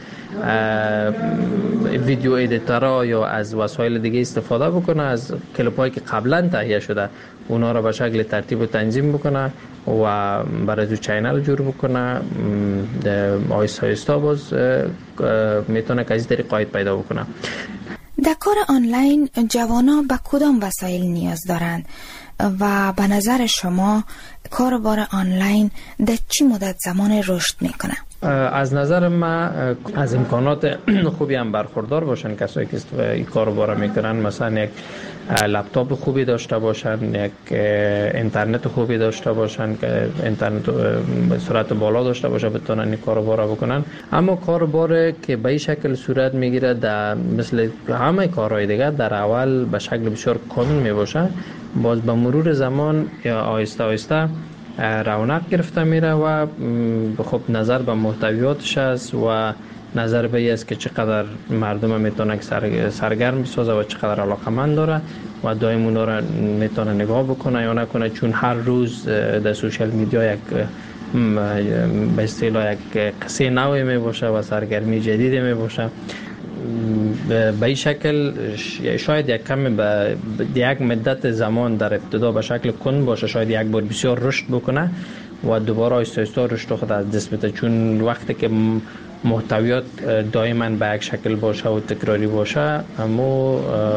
ویدیو ادیتورها یا از وسایل دیگه استفاده بکنه، از کلیپ‌هایی که قبلا تهیه شده اونا را به شکل ترتیب و تنظیم بکنه و برای جو چینل جور بکنه. آیستا آیستا باز میتونه که از این طریق عاید پیدا بکنه. در کار آنلاین جوانان به کدام وسایل نیاز دارند و به نظر شما کاروبار آنلاین در چی مدت زمان رشد میکنه؟ از نظر من از امکانات خوبی هم برخوردار باشن کسایی که این کاروبار میکنن، مثلا یک لپتاپ خوبی داشته باشن، یک اینترنت خوبی داشته باشن که اینترنت به سرعت بالا داشته باشه بتونن این کاروبار بکنن. اما کاروبار که به این شکل صورت میگیره در مثل همه کارهای دیگه در اول به شکل بسیار کامل میباشه، باز به مرور زمان یا آهسته آهسته رونق گرفته میره و خب نظر به محتویاتش است و نظر به این است که چقدر مردم میتونه سرگرم بسازه و چقدر علاقمند داره و دائم اونا را میتونه نگاه بکنه یا نکنه، چون هر روز در سوشال میدیا یک به اصطلاح یک قصه نوی می باشه و سرگرمی جدیدی می باشه. به این شکل شاید یک کمی به یک مدت زمان در ابتدا به شکل کند باشه، شاید یک بار بسیار رشد بکنه و دوباره آهسته آهسته رشد خود از دست بده، چون وقتی که محتویات دائما به یک شکل باشه و تکراری باشه اما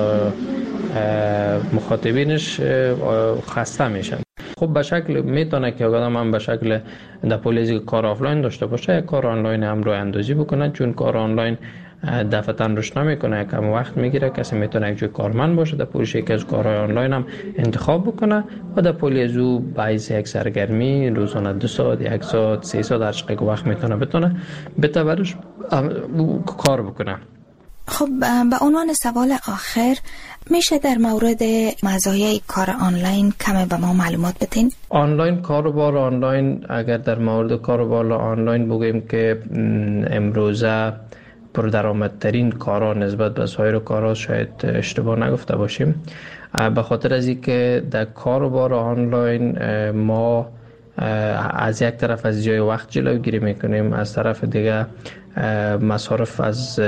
مخاطبینش خسته میشن. خب به شکل میتونه که آدم هم به شکل در پولیزی کار آفلاین داشته باشه، یک کار آنلاین هم رو اندازی بکنه، چون کار آنلاین دفعتاً رشد نمیکنه، کم وقت میگیره. کسی میتونه یک جای کارمند باشه در پولیش یک از کارهای آنلاین هم انتخاب بکنه و در پولیز او باعث یک سرگرمی روزانه دو ساعت یک ساعت سه ساعت هر چقدر وقت میتونه بتونه بتورش کار بکنه. خب به عنوان سوال آخر میشه در مورد مزایای کار آنلاین کمی به ما معلومات بدین؟ آنلاین کاروبار آنلاین، اگر در مورد کاروبار آنلاین بگیم که امروزه پردرآمدترین کارا نسبت به سایر کارا، شاید اشتباه نگفته باشیم، به خاطر از اینکه در کاروبار آنلاین ما از یک طرف از جای وقت جلوگیری میکنیم، از طرف دیگه مصارف از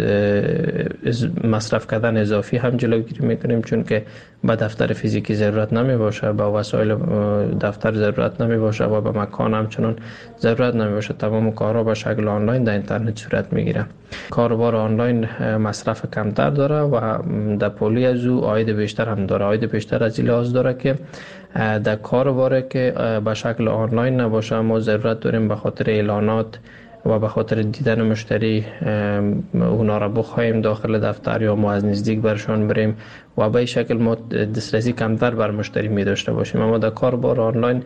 مصرف کردن اضافی هم جلوگیری میکنیم، چون که به دفتر فیزیکی ضرورت نمی باشه، به وسایل دفتر ضرورت نمی باشه و به مکان هم چنان ضرورت نمی باشه. تمام کارها به شکل آنلاین در اینترنت صورت میگیره. کاروبار آنلاین مصرف کمتر داره و در پولی از او عاید بیشتر هم داره. عاید بیشتر از این لحاظ داره که در کاروبار که به شکل آنلاین نباشه ما ضرورت داریم به خاطر اعلانات و به خاطر دیدن مشتری اونا را بخوایم داخل دفتر یا ما از نزدیک برشان بریم و به این شکل ما دسترسی کمتر بر مشتری می داشته باشیم. اما در کاربار آنلاین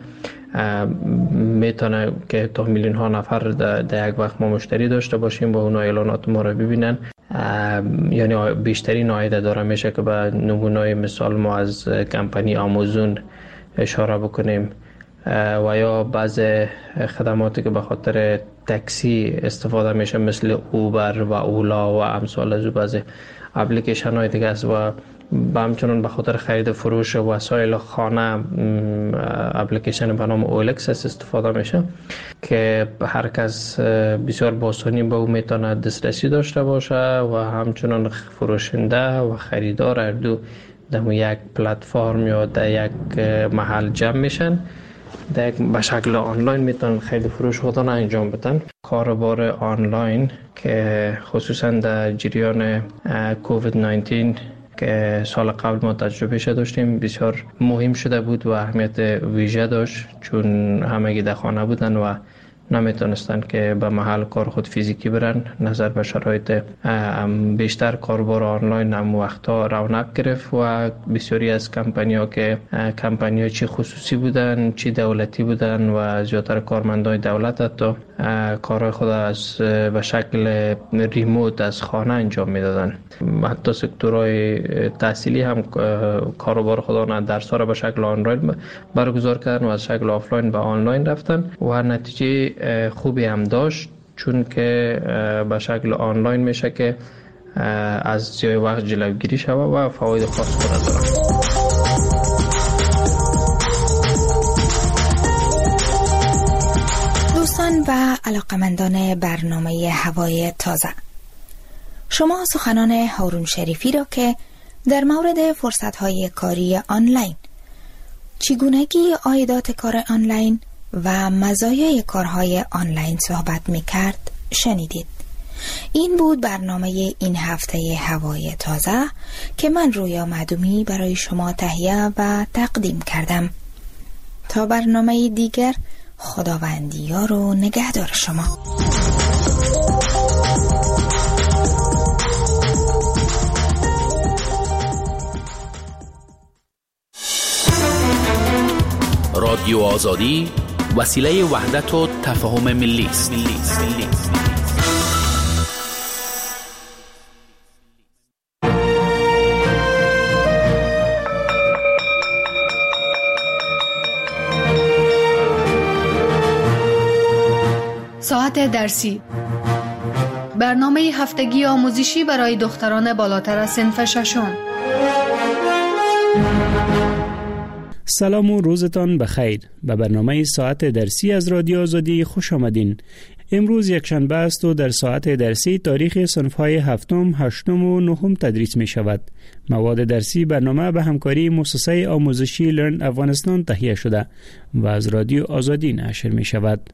میتونه که تا میلیون ها نفر در یک وقت ما مشتری داشته باشیم با اونا اعلانات ما را ببینن، یعنی بیشترین عاید داره. میشه که به نمونه مثال ما از کمپانی آمازون اشاره بکنیم و یا بعض خدماتی که به خاطر تاکسی استفاده میشه مثل اوبر و اولا و امثال از بعض اپلیکیشن های دیگه است و با همچنان به خاطر خرید فروش وسایل خانه اپلیکیشن به نام اولکس استفاده میشه که هر کس بسیار با آسانی به او میتونه دسترسی داشته باشه و همچنان فروشنده و خریدار هر دو در یک پلتفرم یا در یک محل جمع میشن، در به شکل آنلاین میتونن خیلی فروش خودان انجام بدن. کاروبار آنلاین که خصوصا در جریان کووید نوزده که سال قبل ما تجربه شده داشتیم بسیار مهم شده بود و اهمیت ویژه داشت، چون همگی در خانه بودن و نمیتونستن که به محل کار خود فیزیکی برن. نظر به شرایط بیشتر کاربار آنلاین هم وقتا رونق گرفت و بسیاری از کمپانی ها که کمپانی ها چی خصوصی بودن چی دولتی بودن و زیادتر کارمندای دولت حتی کارهای خود از به شکل ریموت از خانه انجام میدادن. حتی سکتورهای تحصیلی هم کاروبار خودانه درس ها را به شکل آنلاین برگزار کردن و از شکل آفلاین به آنلاین رفتن و نتیجه خوبی هم داشت، چون که به شکل آنلاین میشه که از جای وقت جلوگیری شود و فواید خاص خود داره. دوستان و علاقمندان برنامه هوای تازه، شما سخنان هارون شریفی را که در مورد فرصت‌های کاری آنلاین، چگونگی عایدات کار آنلاین و مزایای کارهای آنلاین صحبت می‌کرد شنیدید. این بود برنامه این هفته هوای تازه که من رویا معدومی برای شما تهیه و تقدیم کردم. تا برنامه دیگر، خداوندیار و نگهدار شما. رادیو آزادی وسیله وحدت و تفاهم ملی است. ساعت درسی، برنامه هفتگی آموزشی برای دختران بالاتر از صنف ششم. سلام و روزتان بخیر. به برنامه ساعت درسی از رادیو آزادی خوش آمدین. امروز یک شنبه است و در ساعت درسی تاریخ صنف‌های هفتم، هشتم و نهم تدریس می شود. مواد درسی برنامه به همکاری مؤسسه آموزشی لرن افغانستان تهیه شده و از رادیو آزادی نشر می شود.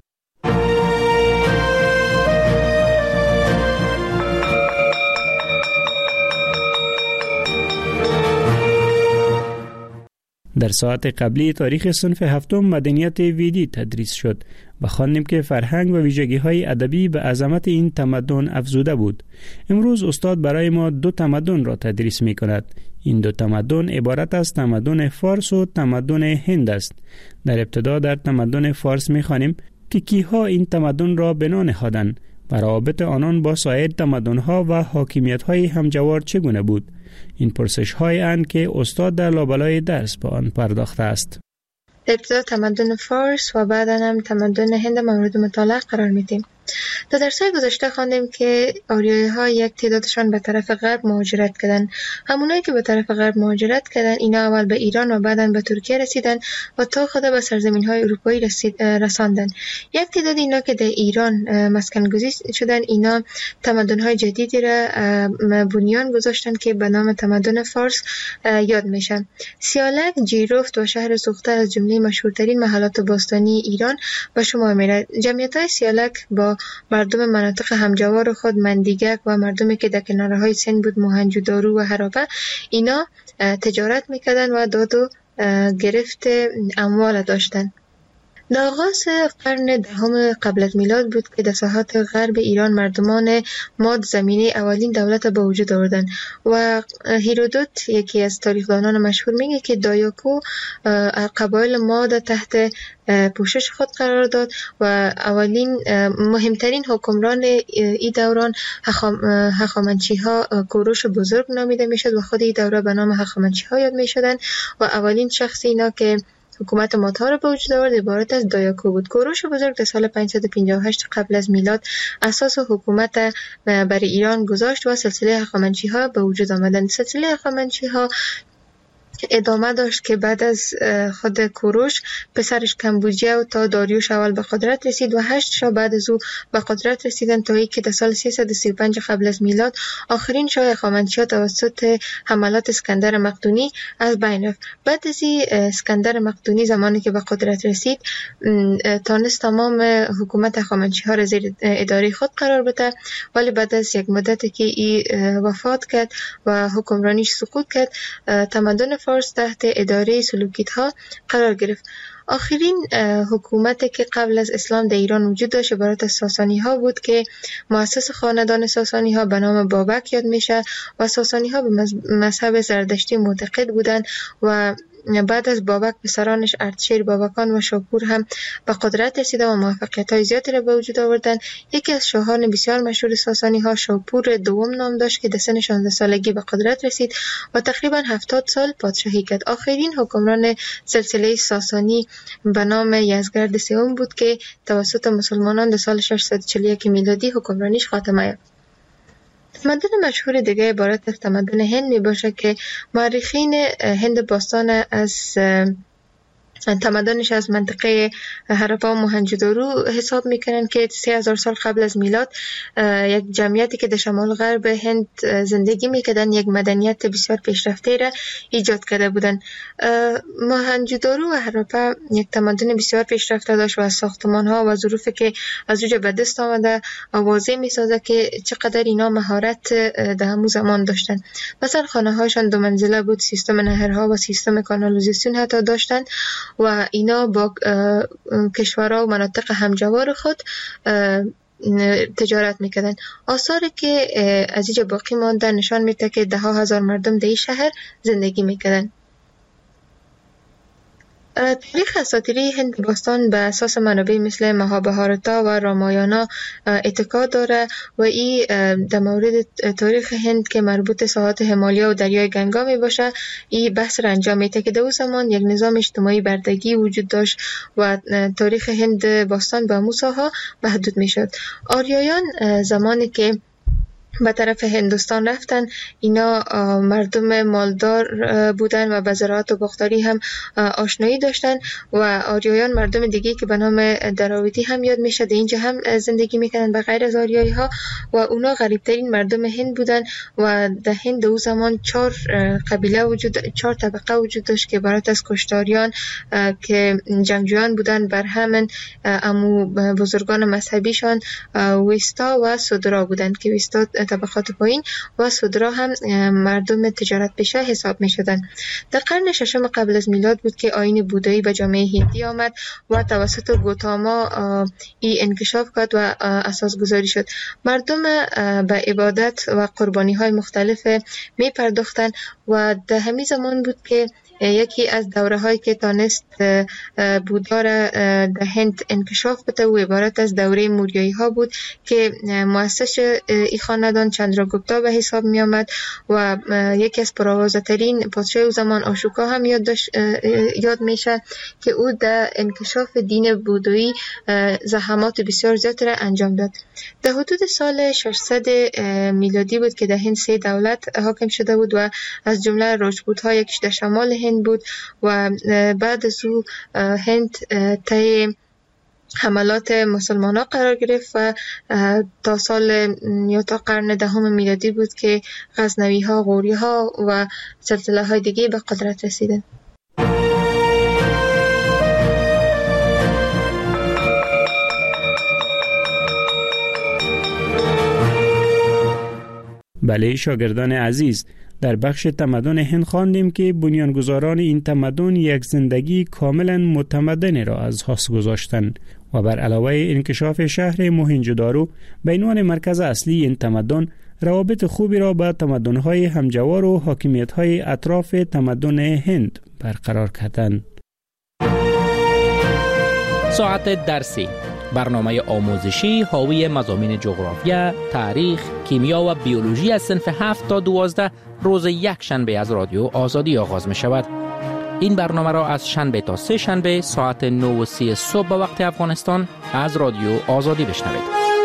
در ساعت قبلی تاریخ صنف هفتم مدنیت ویدی تدریس شد و خواندیم که فرهنگ و ویژگی‌های ادبی به عظمت این تمدن افزوده بود. امروز استاد برای ما دو تمدن را تدریس می‌کند. این دو تمدن عبارت از تمدن فارس و تمدن هند است. در ابتدا در تمدن فارس می‌خوانیم که کیها این تمدن را بنا نهادند و روابط آنان با سایر تمدن‌ها و حاکمیت‌های همجوار چگونه بود. این پرسش‌های اند که استاد در لابلای درس به آن پرداخته است. ابتدا تمدن فارس و بعدا هم تمدن هند مورد مطالعه قرار میدیم. در درس‌های گذشته خواندیم که آریایی‌ها یک تعدادشان به طرف غرب مهاجرت کردند. همونایی که به طرف غرب مهاجرت کردند اینا اول به ایران و بعداً به ترکیه رسیدن و تا خود به سرزمین‌های اروپایی رسید رساندن. یک تعداد اینا که در ایران مسکن گزین شدن اینا تمدن‌های جدیدی را بنیان گذاشتن که به نام تمدن فارس یاد میشن. سیالک، جیرفت و شهر سوخته از جمله مشهورترین محلات باستانی ایران به شمار میرد. جمعیت‌های سیالک با مردم مناطق همجوار خود مندیگک و مردمی که در کنارهای سند بود موهنجودارو و هرابه اینا تجارت میکردن و داد و گرفت اموال داشتن. در آغاز قرن دهم قبل از میلاد بود که در ساحات غرب ایران مردمان ماد زمینه اولین دولت به وجود آوردند و هیرودوت یکی از تاریخدانان مشهور میگه که دایاکو قبایل ماد تحت پوشش خود قرار داد و اولین مهمترین حکمران این دوران هخامنشی ها کوروش بزرگ نامیده میشد و خود این دوره به نام هخامنشی ها یاد میشدن و اولین شخص اینا که حکومت مادها را به وجود آورد عبارت از دایاکو بود. کوروش بزرگ در سال پانصد و پنجاه و هشت قبل از میلاد اساس حکومت برای ایران گذاشت و سلسله هخامنشی ها به وجود آمدند. سلسله هخامنشی ها ادامه داشت که بعد از خود کوروش پسرش کمبوجیه و تا داریوش اول به قدرت رسید و هشت شاه بعد از او به قدرت رسیدن تا اینکه در سال سیصد و سی و پنج قبل از میلاد آخرین شاه هخامنشی توسط حملات اسکندر مقدونی از بین رفت. بعد از این اسکندر مقدونی زمانی که به قدرت رسید تانست تمام حکومت هخامنشی ها را زیر اداره خود قرار بده، ولی بعد از یک مدتی که ای وفات کرد و حکمرانیش سقوط کرد تمدن فارس تحت اداره سلوکیت ها قرار گرفت. آخرین حکومتی که قبل از اسلام در ایران وجود داشت عبارت از ساسانی ها بود که مؤسس خاندان ساسانی ها به نام بابک یاد میشه و ساسانی ها به مذهب زردشتی معتقد بودند و بعد از بابک پسرانش اردشیر بابکان و شاپور هم به قدرت رسیدن و موفقیت‌های زیادی را به وجود آوردند. یکی از شاهان بسیار مشهور ساسانی ها شاپور دوم نام داشت که در سن شانزده سالگی به قدرت رسید و تقریبا هفتاد سال پادشاهی کرد. آخرین حکمران سلسله ساسانی به نام یزدگرد سوم بود که توسط مسلمانان در سال ششصد و چهل و یک میلادی حکمرانیش خاتمه یافت. تمدن مشهور دیگه عبارت از تمدن هند می باشه که مورخین هند باستان از تمدنش از منطقه هراپا و موهنجودارو حساب میکنن که سه هزار سال قبل از میلاد یک جمعیتی که در شمال غرب هند زندگی میکردن یک مدنیت بسیار پیشرفته را ایجاد کرده بودن. موهنجودارو و هراپا یک تمدن بسیار پیشرفته داشت و ساختمان ها و ظروفی که از اوج به دست آمده واضح میسازه که چقدر اینا مهارت در همون زمان داشتن. مثلا خانه هاشان دو منزله بود، سیستم نهرها و سیستم کانالیزاسیون حتی داشتن و اینا با کشورها و مناطق همجوار خود تجارت میکردن. آثاری که از اینجا باقی مانده نشان میده که ده ها هزار مردم در این شهر زندگی میکردن. تاریخ اساطیری هند باستان به اساس منابع مثل مهابهارتا و رامایانا اتکا داره و این در مورد تاریخ هند که مربوط ساحات همالیا و دریای گنگا می باشه این بحث را انجام میده که در اون زمان یک نظام اجتماعی بردگی وجود داشت و تاریخ هند باستان به موساها محدود می شد. آریایان زمانی که به طرف هندوستان رفتن اینا مردم مالدار بودن و به زراعت و باغداری هم آشنایی داشتن و آریایان مردم دیگه که به نام دراویدی هم یاد میشه در اینجا هم زندگی میکنن به غیر از آریایی ها و اونا غریبترین مردم هند بودن و در هند او زمان چهار قبیله وجود چهار طبقه وجود داشت که عبارت از کشتاریان که جنگجویان بودن بر همین امو بزرگان مذهبیشان ویستا و سودرا بودن که ویستا طبقات پایین و سودرا هم مردم تجارت پیشه حساب می شدن. در قرن ششم قبل از میلاد بود که آیین بودایی به جامعه هندی آمد و توسط گوتاما ای انکشاف کرد و اساس گذاری شد. مردم به عبادت و قربانی های مختلف می پرداختن و در همین زمان بود که یکی از دوره هایی که تانست بودار در هند انکشاف بده و عبارت از دوره موریایی ها بود که مؤسس این خاندان چندراگوپتا به حساب می آمد و یکی از پرآوازه ترین پادشاه زمان آشوکا هم یاد, یاد میشه که او در انکشاف دین بودایی زحمات بسیار زیاد را انجام داد. در حدود سال ششصد میلادی بود که در هند سه دولت حاکم شده بود و از جمله راجپوت ها یکیش در شمال هند بود و بعد از او هند طی حملات مسلمان ها قرار گرفت و تا سال یا تا قرن دهم میلادی بود که غزنوی ها، غوری ها و سلسله های دیگه به قدرت رسیدند. بله شاگردان عزیز، در بخش تمدن هند خواندیم که بنیانگذاران این تمدن یک زندگی کاملا متمدن را از حاصل گذاشتند و بر علاوه انکشاف شهر موهنجودارو به عنوان مرکز اصلی این تمدن روابط خوبی را با تمدن‌های همجوار و حاکمیت‌های اطراف تمدن هند برقرار کردند. ساعت درسی، برنامه آموزشی حاوی مضامین جغرافیا، تاریخ، کیمیا و بیولوژی از صنف هفت تا دوازده روز یک شنبه از رادیو آزادی آغاز می شود. این برنامه را از شنبه تا سه شنبه ساعت نه و سی صبح به وقت افغانستان از رادیو آزادی بشنوید.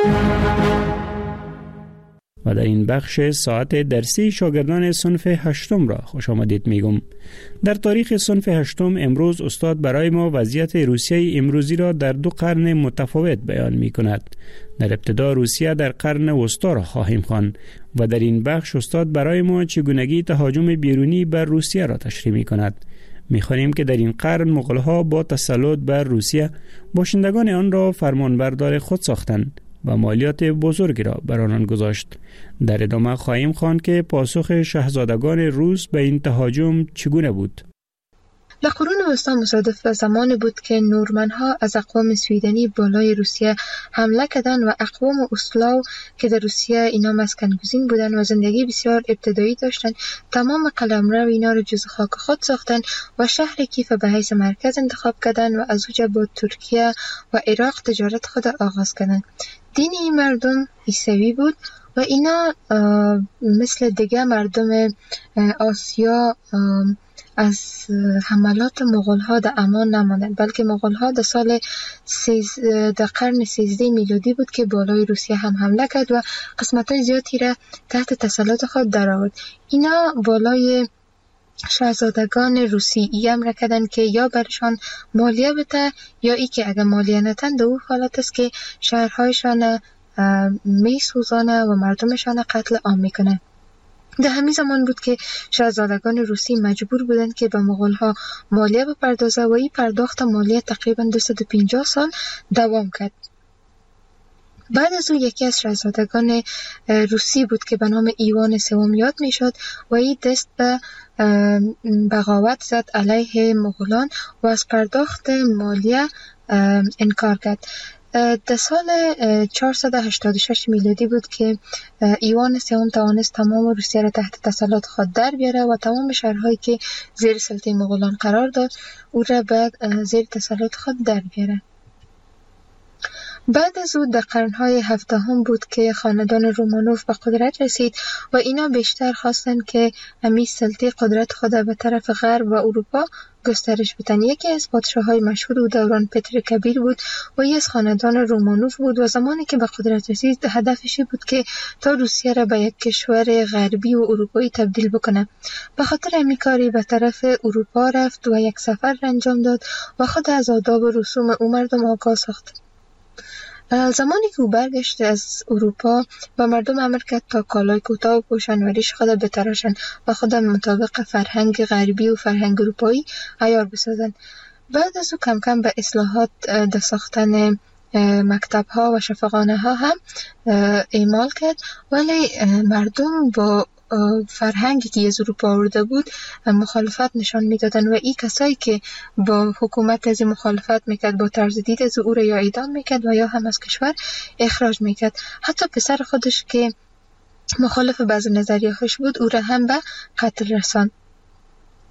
و در این بخش ساعت درسی شاگردان صنف هشتم را خوش آمدید میگم. در تاریخ صنف هشتم امروز استاد برای ما وضعیت روسیه امروزی را در دو قرن متفاوت بیان می کند. در ابتدا روسیه در قرن وسطا را خواهیم خواند و در این بخش استاد برای ما چگونگی تهاجم بیرونی بر روسیه را تشریح می کند. می خوانیم که در این قرن مغول‌ها با تسلط بر روسیه باشندگان آن را فرمانبردار خود ساختند و مالیات بزرگی را بر آنان گذاشت. در ادامه خواهیم خواند که پاسخ شاهزادگان روس به این تهاجم چگونه بود. در قرون وسطا مصادف به زمانی بود که نورمن‌ها از اقوام سویدنی بالای روسیه حمله کردند و اقوام اسلاو که در روسیه اینا مسکن‌گزین بودند و زندگی بسیار ابتدایی داشتند، تمام قلمرو اینا را جز خاک خود ساختند و شهر کیف به حیث مرکز انتخاب کردند و از اونجا با ترکیه و عراق تجارت خود آغاز کردند. دین این مردم عیسوی بود و اینا مثل دیگه مردم آسیا از حملات مغول‌ها در امان نماندند، بلکه مغول‌ها در سال سیز در قرن سیزده میلادی بود که بالای روسیه هم حمله کرد و قسمت‌های زیادی را تحت تسلط خود درآورد. اینا بالای شاهزادگان روسی ای امر کردند که یا برشان مالیه بده یا ای که اگر مالیه ندن در او حالت است که شهرهایشان می سوزانه و مردمشان قتل عام میکنه. در همین زمان بود که شاهزادگان روسی مجبور بودند که به مغول‌ها مالیه بپردازه و این پرداخت مالیه تقریبا دویست و پنجاه سال دوام کرد. بعد از او یکی از شاهزادگان روسی بود که به نام ایوان سوم یاد میشد و این دست به بغاوت زد علیه مغولان و از پرداخت مالیه انکار کرد. در سال چهارصد و هشتاد و شش میلادی بود که ایوان سوم توانست تمام روسیه را تحت تسلط خود در بیاره و تمام شهرهایی که زیر سلطه مغولان قرار داد او را به زیر تسلط خود در بیاره. بعد از او در قرنهای هفدهم بود که خاندان رومانوف به قدرت رسید و اینا بیشتر خواستند که امی سلطه قدرت خود به طرف غرب و اروپا گسترش بدن. یکی از پادشاه‌های مشهور او دوران پتر کبیر بود و یکی از خاندان رومانوف بود و زمانی که به قدرت رسید هدفش بود که تا روسیه را به یک کشور غربی و اروپایی تبدیل بکنه. به خاطر همین کاری به طرف اروپا رفت و یک سفر انجام داد و خود از آداب و رسوم او مردم آگاه ساخت. زمانی که او برگشت از اروپا و مردم امر کرد تا کالای کوتاه و پوشانوریش خود بتراشن و خود مطابق فرهنگ غربی و فرهنگ اروپایی عیار بسازن. بعد از او کم کم به اصلاحات در ساختن مکتب ها و شفاخانه ها هم اعمال کرد، ولی مردم با فرهنگی که از اروپا آورده بود مخالفت نشان میدادن و این کسایی که با حکومت از مخالفت میکرد با طرز دید از او را یا اعدام میکرد و یا هم از کشور اخراج میکرد. حتی پسر خودش که مخالف بعض نظریه‌هاش بود او را هم به قتل رساند.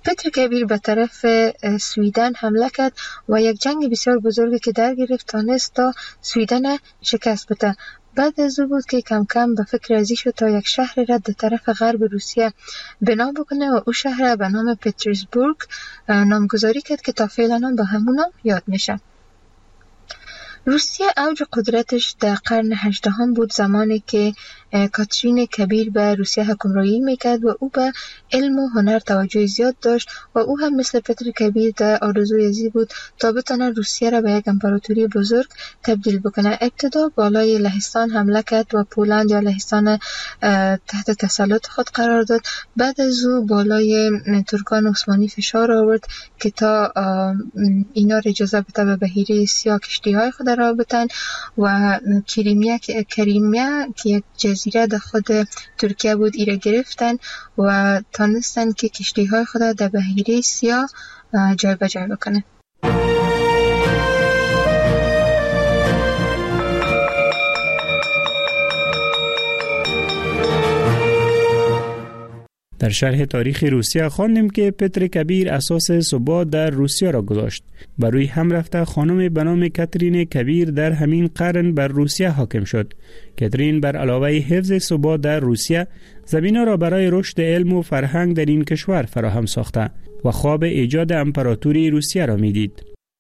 پتر کبیر به طرف سویدن حمله کرد و یک جنگ بسیار بزرگی که در گرفت تانست تا سویدن شکست بده. بعد از او بود که کم کم به فکر ازی شد تا یک شهر را در طرف غرب روسیه بنا بکنه و او شهر به نام پترزبورگ نامگذاری کرد که تا فعلا هم به همون نام یاد میشه. روسیه اوج قدرتش در قرن هجدهم بود، زمانی که کاترین کبیر به روسیه حکمرانی میکرد و او به علم و هنر توجه زیاد داشت و او هم مثل پتر کبیر در آرزوی ازی بود تا بتونه روسیه را به یک امپراتوری بزرگ تبدیل بکنه. ابتدا بالای لهستان حمله کرد و پولند یا لهستان تحت تسلط خود قرار داد. بعد از او بالای ترکان عثمانی فشار آورد که تا اینا را اجازه بده به بحیره سیاه کشتی های خود را بتن و کریمیا کریمیا که یک جزیره در خود ترکیه بود ایره گرفتن و تانستن که کشتی های خود در بحیره سیاه جای به جای بکنه. در شرح تاریخ روسیه خواندیم که پتر کبیر اساس ثبات در روسیه را گذاشت. بر روی هم رفته خانم به نام کاترین کبیر در همین قرن بر روسیه حاکم شد. کاترین بر علاوه حفظ ثبات در روسیه زمینه را برای رشد علم و فرهنگ در این کشور فراهم ساخته و خواب ایجاد امپراتوری روسیه را میدید.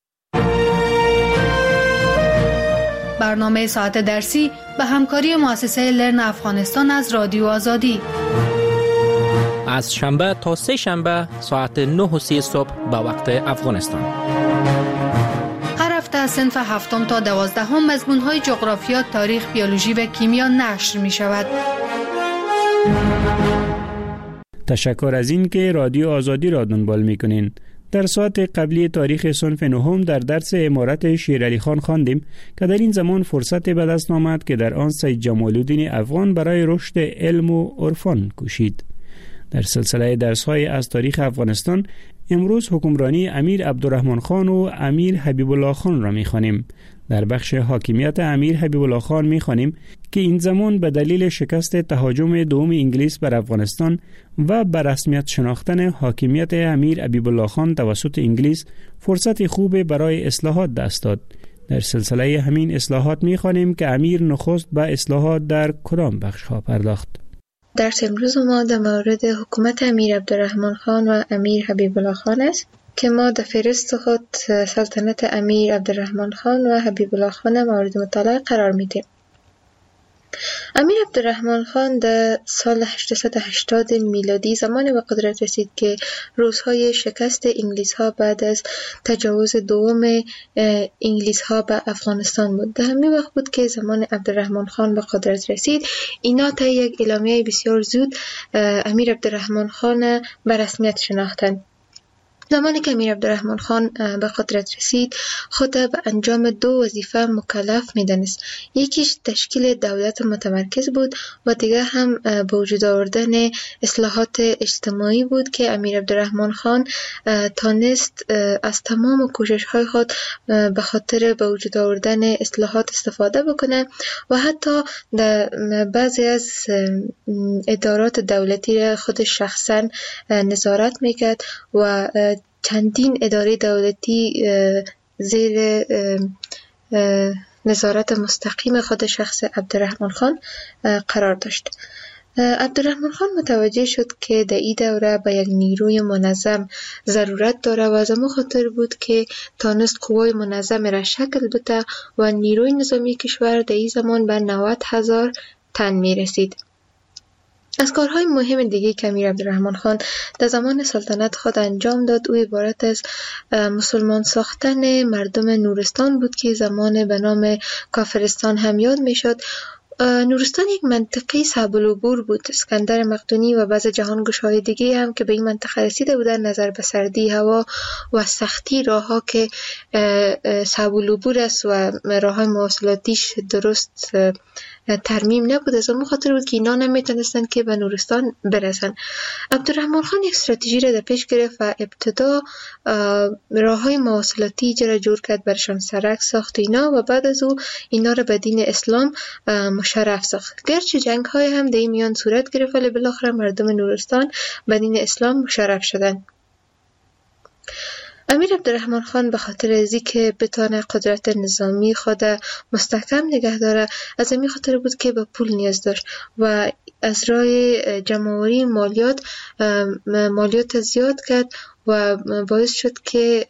برنامه ساعت درسی به همکاری مؤسسه لرن افغانستان از رادیو آزادی از شنبه تا سه شنبه ساعت نه و سی صبح به وقت افغانستان. هر هفته از صنف هفتم تا دوازدهم مضمون‌های جغرافیا، تاریخ، بیولوژی و کیمیا نشر می شود. تشکر از این که رادیو آزادی را دنبال می کنین. در ساعت قبلی تاریخ صنف نهم در درس امارت شیرعلی خان خواندیم که در این زمان فرصت به دست آمد که در آن سید جمال الدین افغان برای رشد علم و عرفان کوشید. در سلسله درس‌های از تاریخ افغانستان امروز حکمرانی امیر عبدالرحمن خان و امیر حبیب الله خان را می‌خوانیم. در بخش حاکمیت امیر حبیب الله خان می‌خوانیم که این زمان به دلیل شکست تهاجم دوم انگلیس بر افغانستان و به رسمیت شناختن حاکمیت امیر حبیب الله خان توسط انگلیس فرصت خوب برای اصلاحات دست داد. در سلسله همین اصلاحات می‌خوانیم که امیر نخست به اصلاحات در کدام بخش‌ها پرداخت. درس امروز ما در مورد حکومت امیر عبدالرحمن خان و امیر حبیب الله خان است که ما در فهرست خود سلطنت امیر عبدالرحمن خان و حبیب الله خان مورد مطالعه قرار میدیم. امیر عبدالرحمن خان در سال هشتصد و هشتاد میلادی زمانی به قدرت رسید که روزهای شکست انگلیس ها بعد از تجاوز دوم انگلیس ها به افغانستان بود. در همین وقت بود که زمان عبدالرحمن خان به قدرت رسید. اینا تا یک اعلامیه بسیار زود امیر عبدالرحمن خان به رسمیت شناختند. زمانی که امیر عبدالرحمن خان به قدرت رسید خود به انجام دو وظیفه مکلف می‌دانست. یکیش تشکیل دولت متمرکز بود و دیگر هم به وجود آوردن اصلاحات اجتماعی بود که امیر عبدالرحمن خان تانست از تمام کوشش‌های خود به خاطر به وجود آوردن اصلاحات استفاده بکنه و حتی در بعضی از ادارات دولتی را خود شخصا نظارت میکرد و چندین اداره دولتی زیر نظارت مستقیم خود شخص عبدالرحمن خان قرار داشت. عبدالرحمن خان متوجه شد که در این دوره به یک نیروی منظم ضرورت داره و از همون خاطر بود که تانست قوای منظم را شکل بده و نیروی نظامی کشور در این زمان به نود هزار تن می رسید. از کارهای مهم دیگه که امیر عبدالرحمن خان در زمان سلطنت خود انجام داد او عبارت از مسلمان ساختن مردم نورستان بود که زمان به نام کافرستان هم یاد می شد. نورستان یک منطقه صعب العبور بود. اسکندر مقدونی و بعض جهانگشاهای دیگه هم که به این منطقه رسیده بودن نظر به سردی هوا و سختی راهها که صعب العبور است و راههای مواصلاتیش درست ترمیم نبود، از اون خاطر بود که اینا نمیتونستن که به نورستان برسن. عبدالرحمن خان یک استراتژی را در پیش گرفت و ابتدا راههای مواصلاتی را جور کرد، برشان سرک ساخت اینا و بعد از او اینا را به دین اسلام مشرف ساخت. گرچه جنگ های هم در این میان صورت گرفت ولی بالاخره مردم نورستان به دین اسلام مشرف شدند. امیر عبدالرحمن خان به خاطر ازی که بتانه قدرت نظامی خود مستحکم نگه داره، از این خاطر بود که به پول نیاز داشت و از رای جمع‌آوری مالیات مالیات زیاد کرد و باعث شد که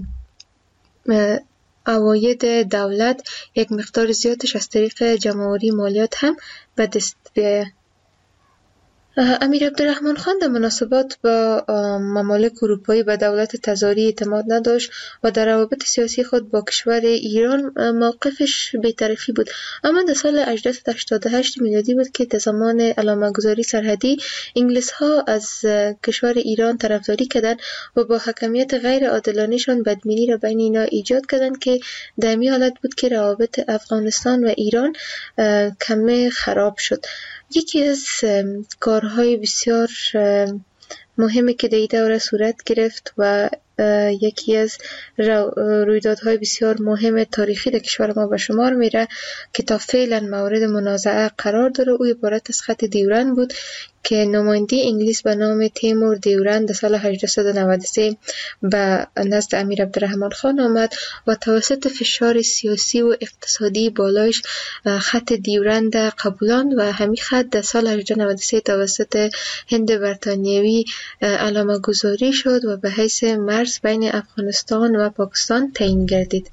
عواید دولت یک مقدار زیادش از طریق جمع‌آوری مالیات هم به دست بیاید. امیر عبدالرحمن خان در مناسبات با ممالک اروپایی به دولت تزاری اعتماد نداشت و در روابط سیاسی خود با کشور ایران موقفش بی‌طرفی بود. اما در سال هجده صد و هشتاد و هشت میلادی بود که در زمان علامه‌گذاری سرحدی انگلیس ها از کشور ایران طرفداری کردند و با حکمیت غیر عادلانه‌شان بدبینی را بین اینا ایجاد کردند که در این حالت بود که روابط افغانستان و ایران کمی خراب شد. یکی از کارهای بسیار مهمی که در این دوره صورت گرفت و یکی از رویدادهای بسیار مهم تاریخی در کشور ما به شمار میره که تا فعلا مورد منازعه قرار داره، او عبارت از خط دیورند بود که نماینده انگلیس به نام تیمور دیورند در سال هجده صد و نود و سه به نزد امیر عبدالرحمن خان آمد و توسط فشار سیاسی و اقتصادی بالایش خط دیورند قبولاند و همین خط در سال هجده صد و نود و سه توسط هند بریتانیایی علامه گذاری شد و به حیث مرز بین افغانستان و پاکستان تعیین گردید.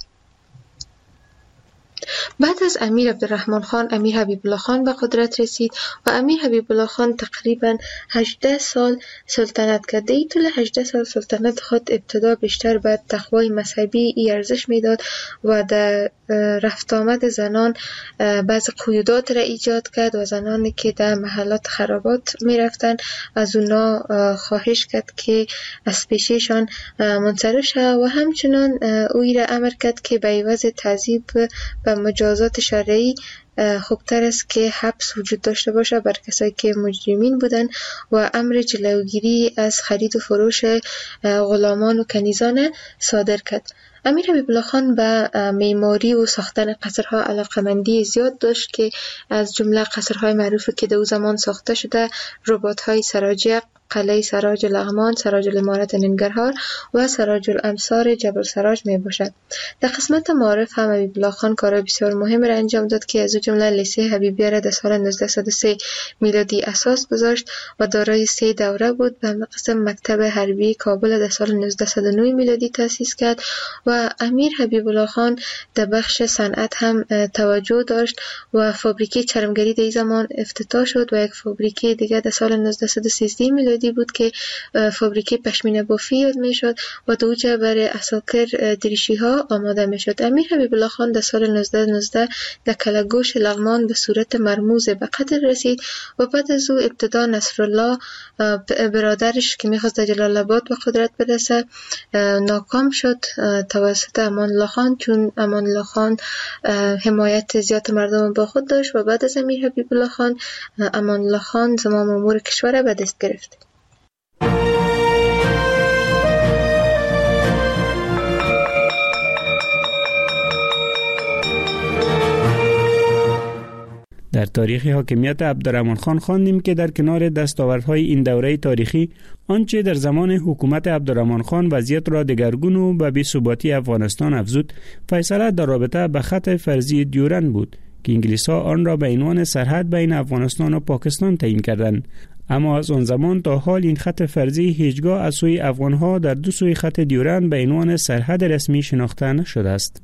بعد از امیر عبدالرحمن خان امیر حبیب الله خان به قدرت رسید و امیر حبیب الله خان تقریبا هجده سال سلطنت کرد. در طول هجده سال سلطنت خود ابتدا بیشتر به تقوای مذهبی ای ارزش میداد و در رفت آمد زنان بعض قیودات را ایجاد کرد و زنانی که در محلات خرابات می رفتن از اونا خواهش کرد که از پیششان منصرف شد و همچنان اوی را امر کرد که به عوض تعذیب و مجازات شرعی خوبتر است که حبس وجود داشته باشه بر کسایی که مجرمین بودن و امر جلوگیری از خرید و فروش غلامان و کنیزان صادر کرد. امیر حبیب الله خان به معماری و ساختن قصرها علاقمندی زیاد داشت که از جمله قصرهای معروفی که در او زمان ساخته شده رباط‌های سراجق، قلعه سراج لغمان، سراج الامارت ننگرهار و سراج الامصار جبل سراج می باشد. در قسمت معارف هم حبیب الله خان کار بسیار مهم را انجام داد که از جمله لیسه حبیبیه را در سال نوزده صد و سه میلادی اساس گذاشت و دارای سه دوره بود. و قسم مکتب حربی کابل در سال نوزده صد و نه میلادی تأسیس کرد و امیر حبیب الله خان در بخش صنعت هم توجه داشت و فابریکه چرمگری در زمان افتتاح شد و یک فابریکه دیگر در سال نوزده صد و سیزده میلادی بود که فابریکه پشمینه بافی یاد می شد و دوجه برای اساکر دریشی ها آماده می شد. امیر حبیب الله خان در سال نوزده نوزده در کلگوش لغمان به صورت مرموز به قدر رسید و بعد از او ابتدا نصرالله برادرش که می خواست در جلال آباد به قدرت برسه ناکام شد توسط امان الله خان، چون امان الله خان حمایت زیاد مردم با خود داشت و بعد از امیر حبیب الله خان امان الله خان زمام امور کشور به دست گرفت. در تاریخ حاکمیت عبدالرحمن خان خواندیم که در کنار دستاوردهای این دوره تاریخی آنچه در زمان حکومت عبدالرحمن خان وضعیت را دگرگون و به بی‌ثباتی افغانستان افزود، فیصله در رابطه به خط فرضی دیورند بود که انگلیس‌ها آن را به عنوان سرحد بین افغانستان و پاکستان تعیین کردند. اما از آن زمان تا حال این خط فرضی هیچگاه از سوی افغان‌ها در دو سوی خط دیورند به عنوان سرحد رسمی شناخته نشده است.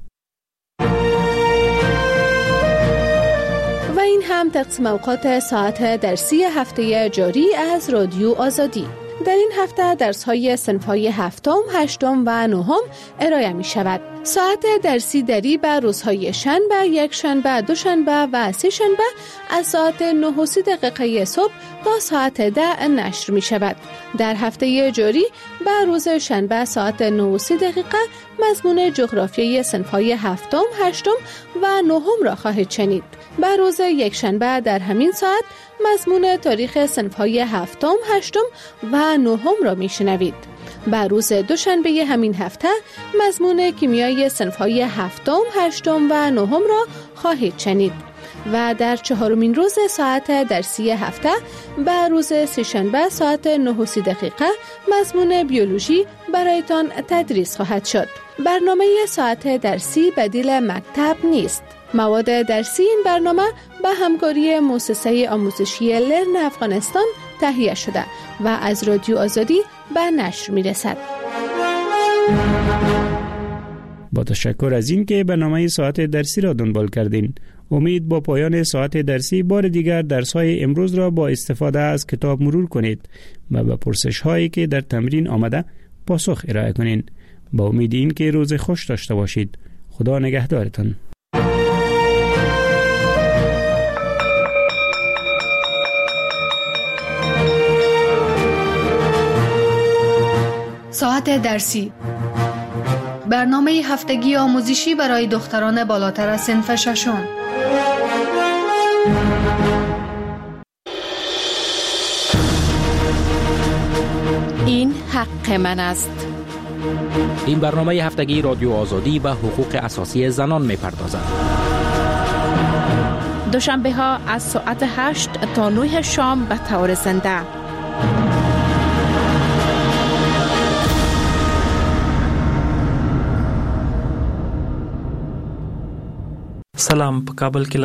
و این هم تقسیم اوقات ساعت درسی هفته جاری از رادیو آزادی. در این هفته درس‌های صنف‌های هفتم، هشتم و نهم ارائه می شود. ساعت درسی دری به روزهای شنبه، یک شنبه، دو شنبه و سه شنبه از ساعت نه و سی دقیقه صبح تا ساعت ده نشر می شود. در هفته جاری به روز شنبه ساعت نه و سی دقیقه مضمون جغرافیای صنف‌های هفتم، هشتم و نهم را خواهید شنید. به روز یک شنبه در همین ساعت مضمون تاریخ صنف‌های هفتم، هشتم و نهم را میشنوید. به روز دوشنبه همین هفته مضمون کیمیای صنف‌های هفتم، هشتم و نهم را خواهید شنید. و در چهارمین روز ساعت درسی هفته به روز سه‌شنبه ساعت نه و سی دقیقه مضمون بیولوژی برایتان تدریس خواهد شد. برنامه ساعت درسی بدیل مکتب نیست. مواد درسی این برنامه به همکاری مؤسسه آموزشی لرن افغانستان تهیه شده و از رادیو آزادی به نشر می رسد. با تشکر از این که برنامه ساعت درسی را دنبال کردین. امید با پایان ساعت درسی بار دیگر درس‌های امروز را با استفاده از کتاب مرور کنید و به پرسش‌هایی که در تمرین آمده پاسخ ارائه کنید. با امید این که روز خوش داشته باشید. خدا نگهدارتان. ساعت درسی، برنامه هفتگی آموزشی برای دختران بالاتر از صنف ششم. این حق من است. این برنامه هفتگی رادیو آزادی به حقوق اساسی زنان می‌پردازد. دوشنبه ها از ساعت هشت تا نه شام به طور زنده. سلام، په کابل کې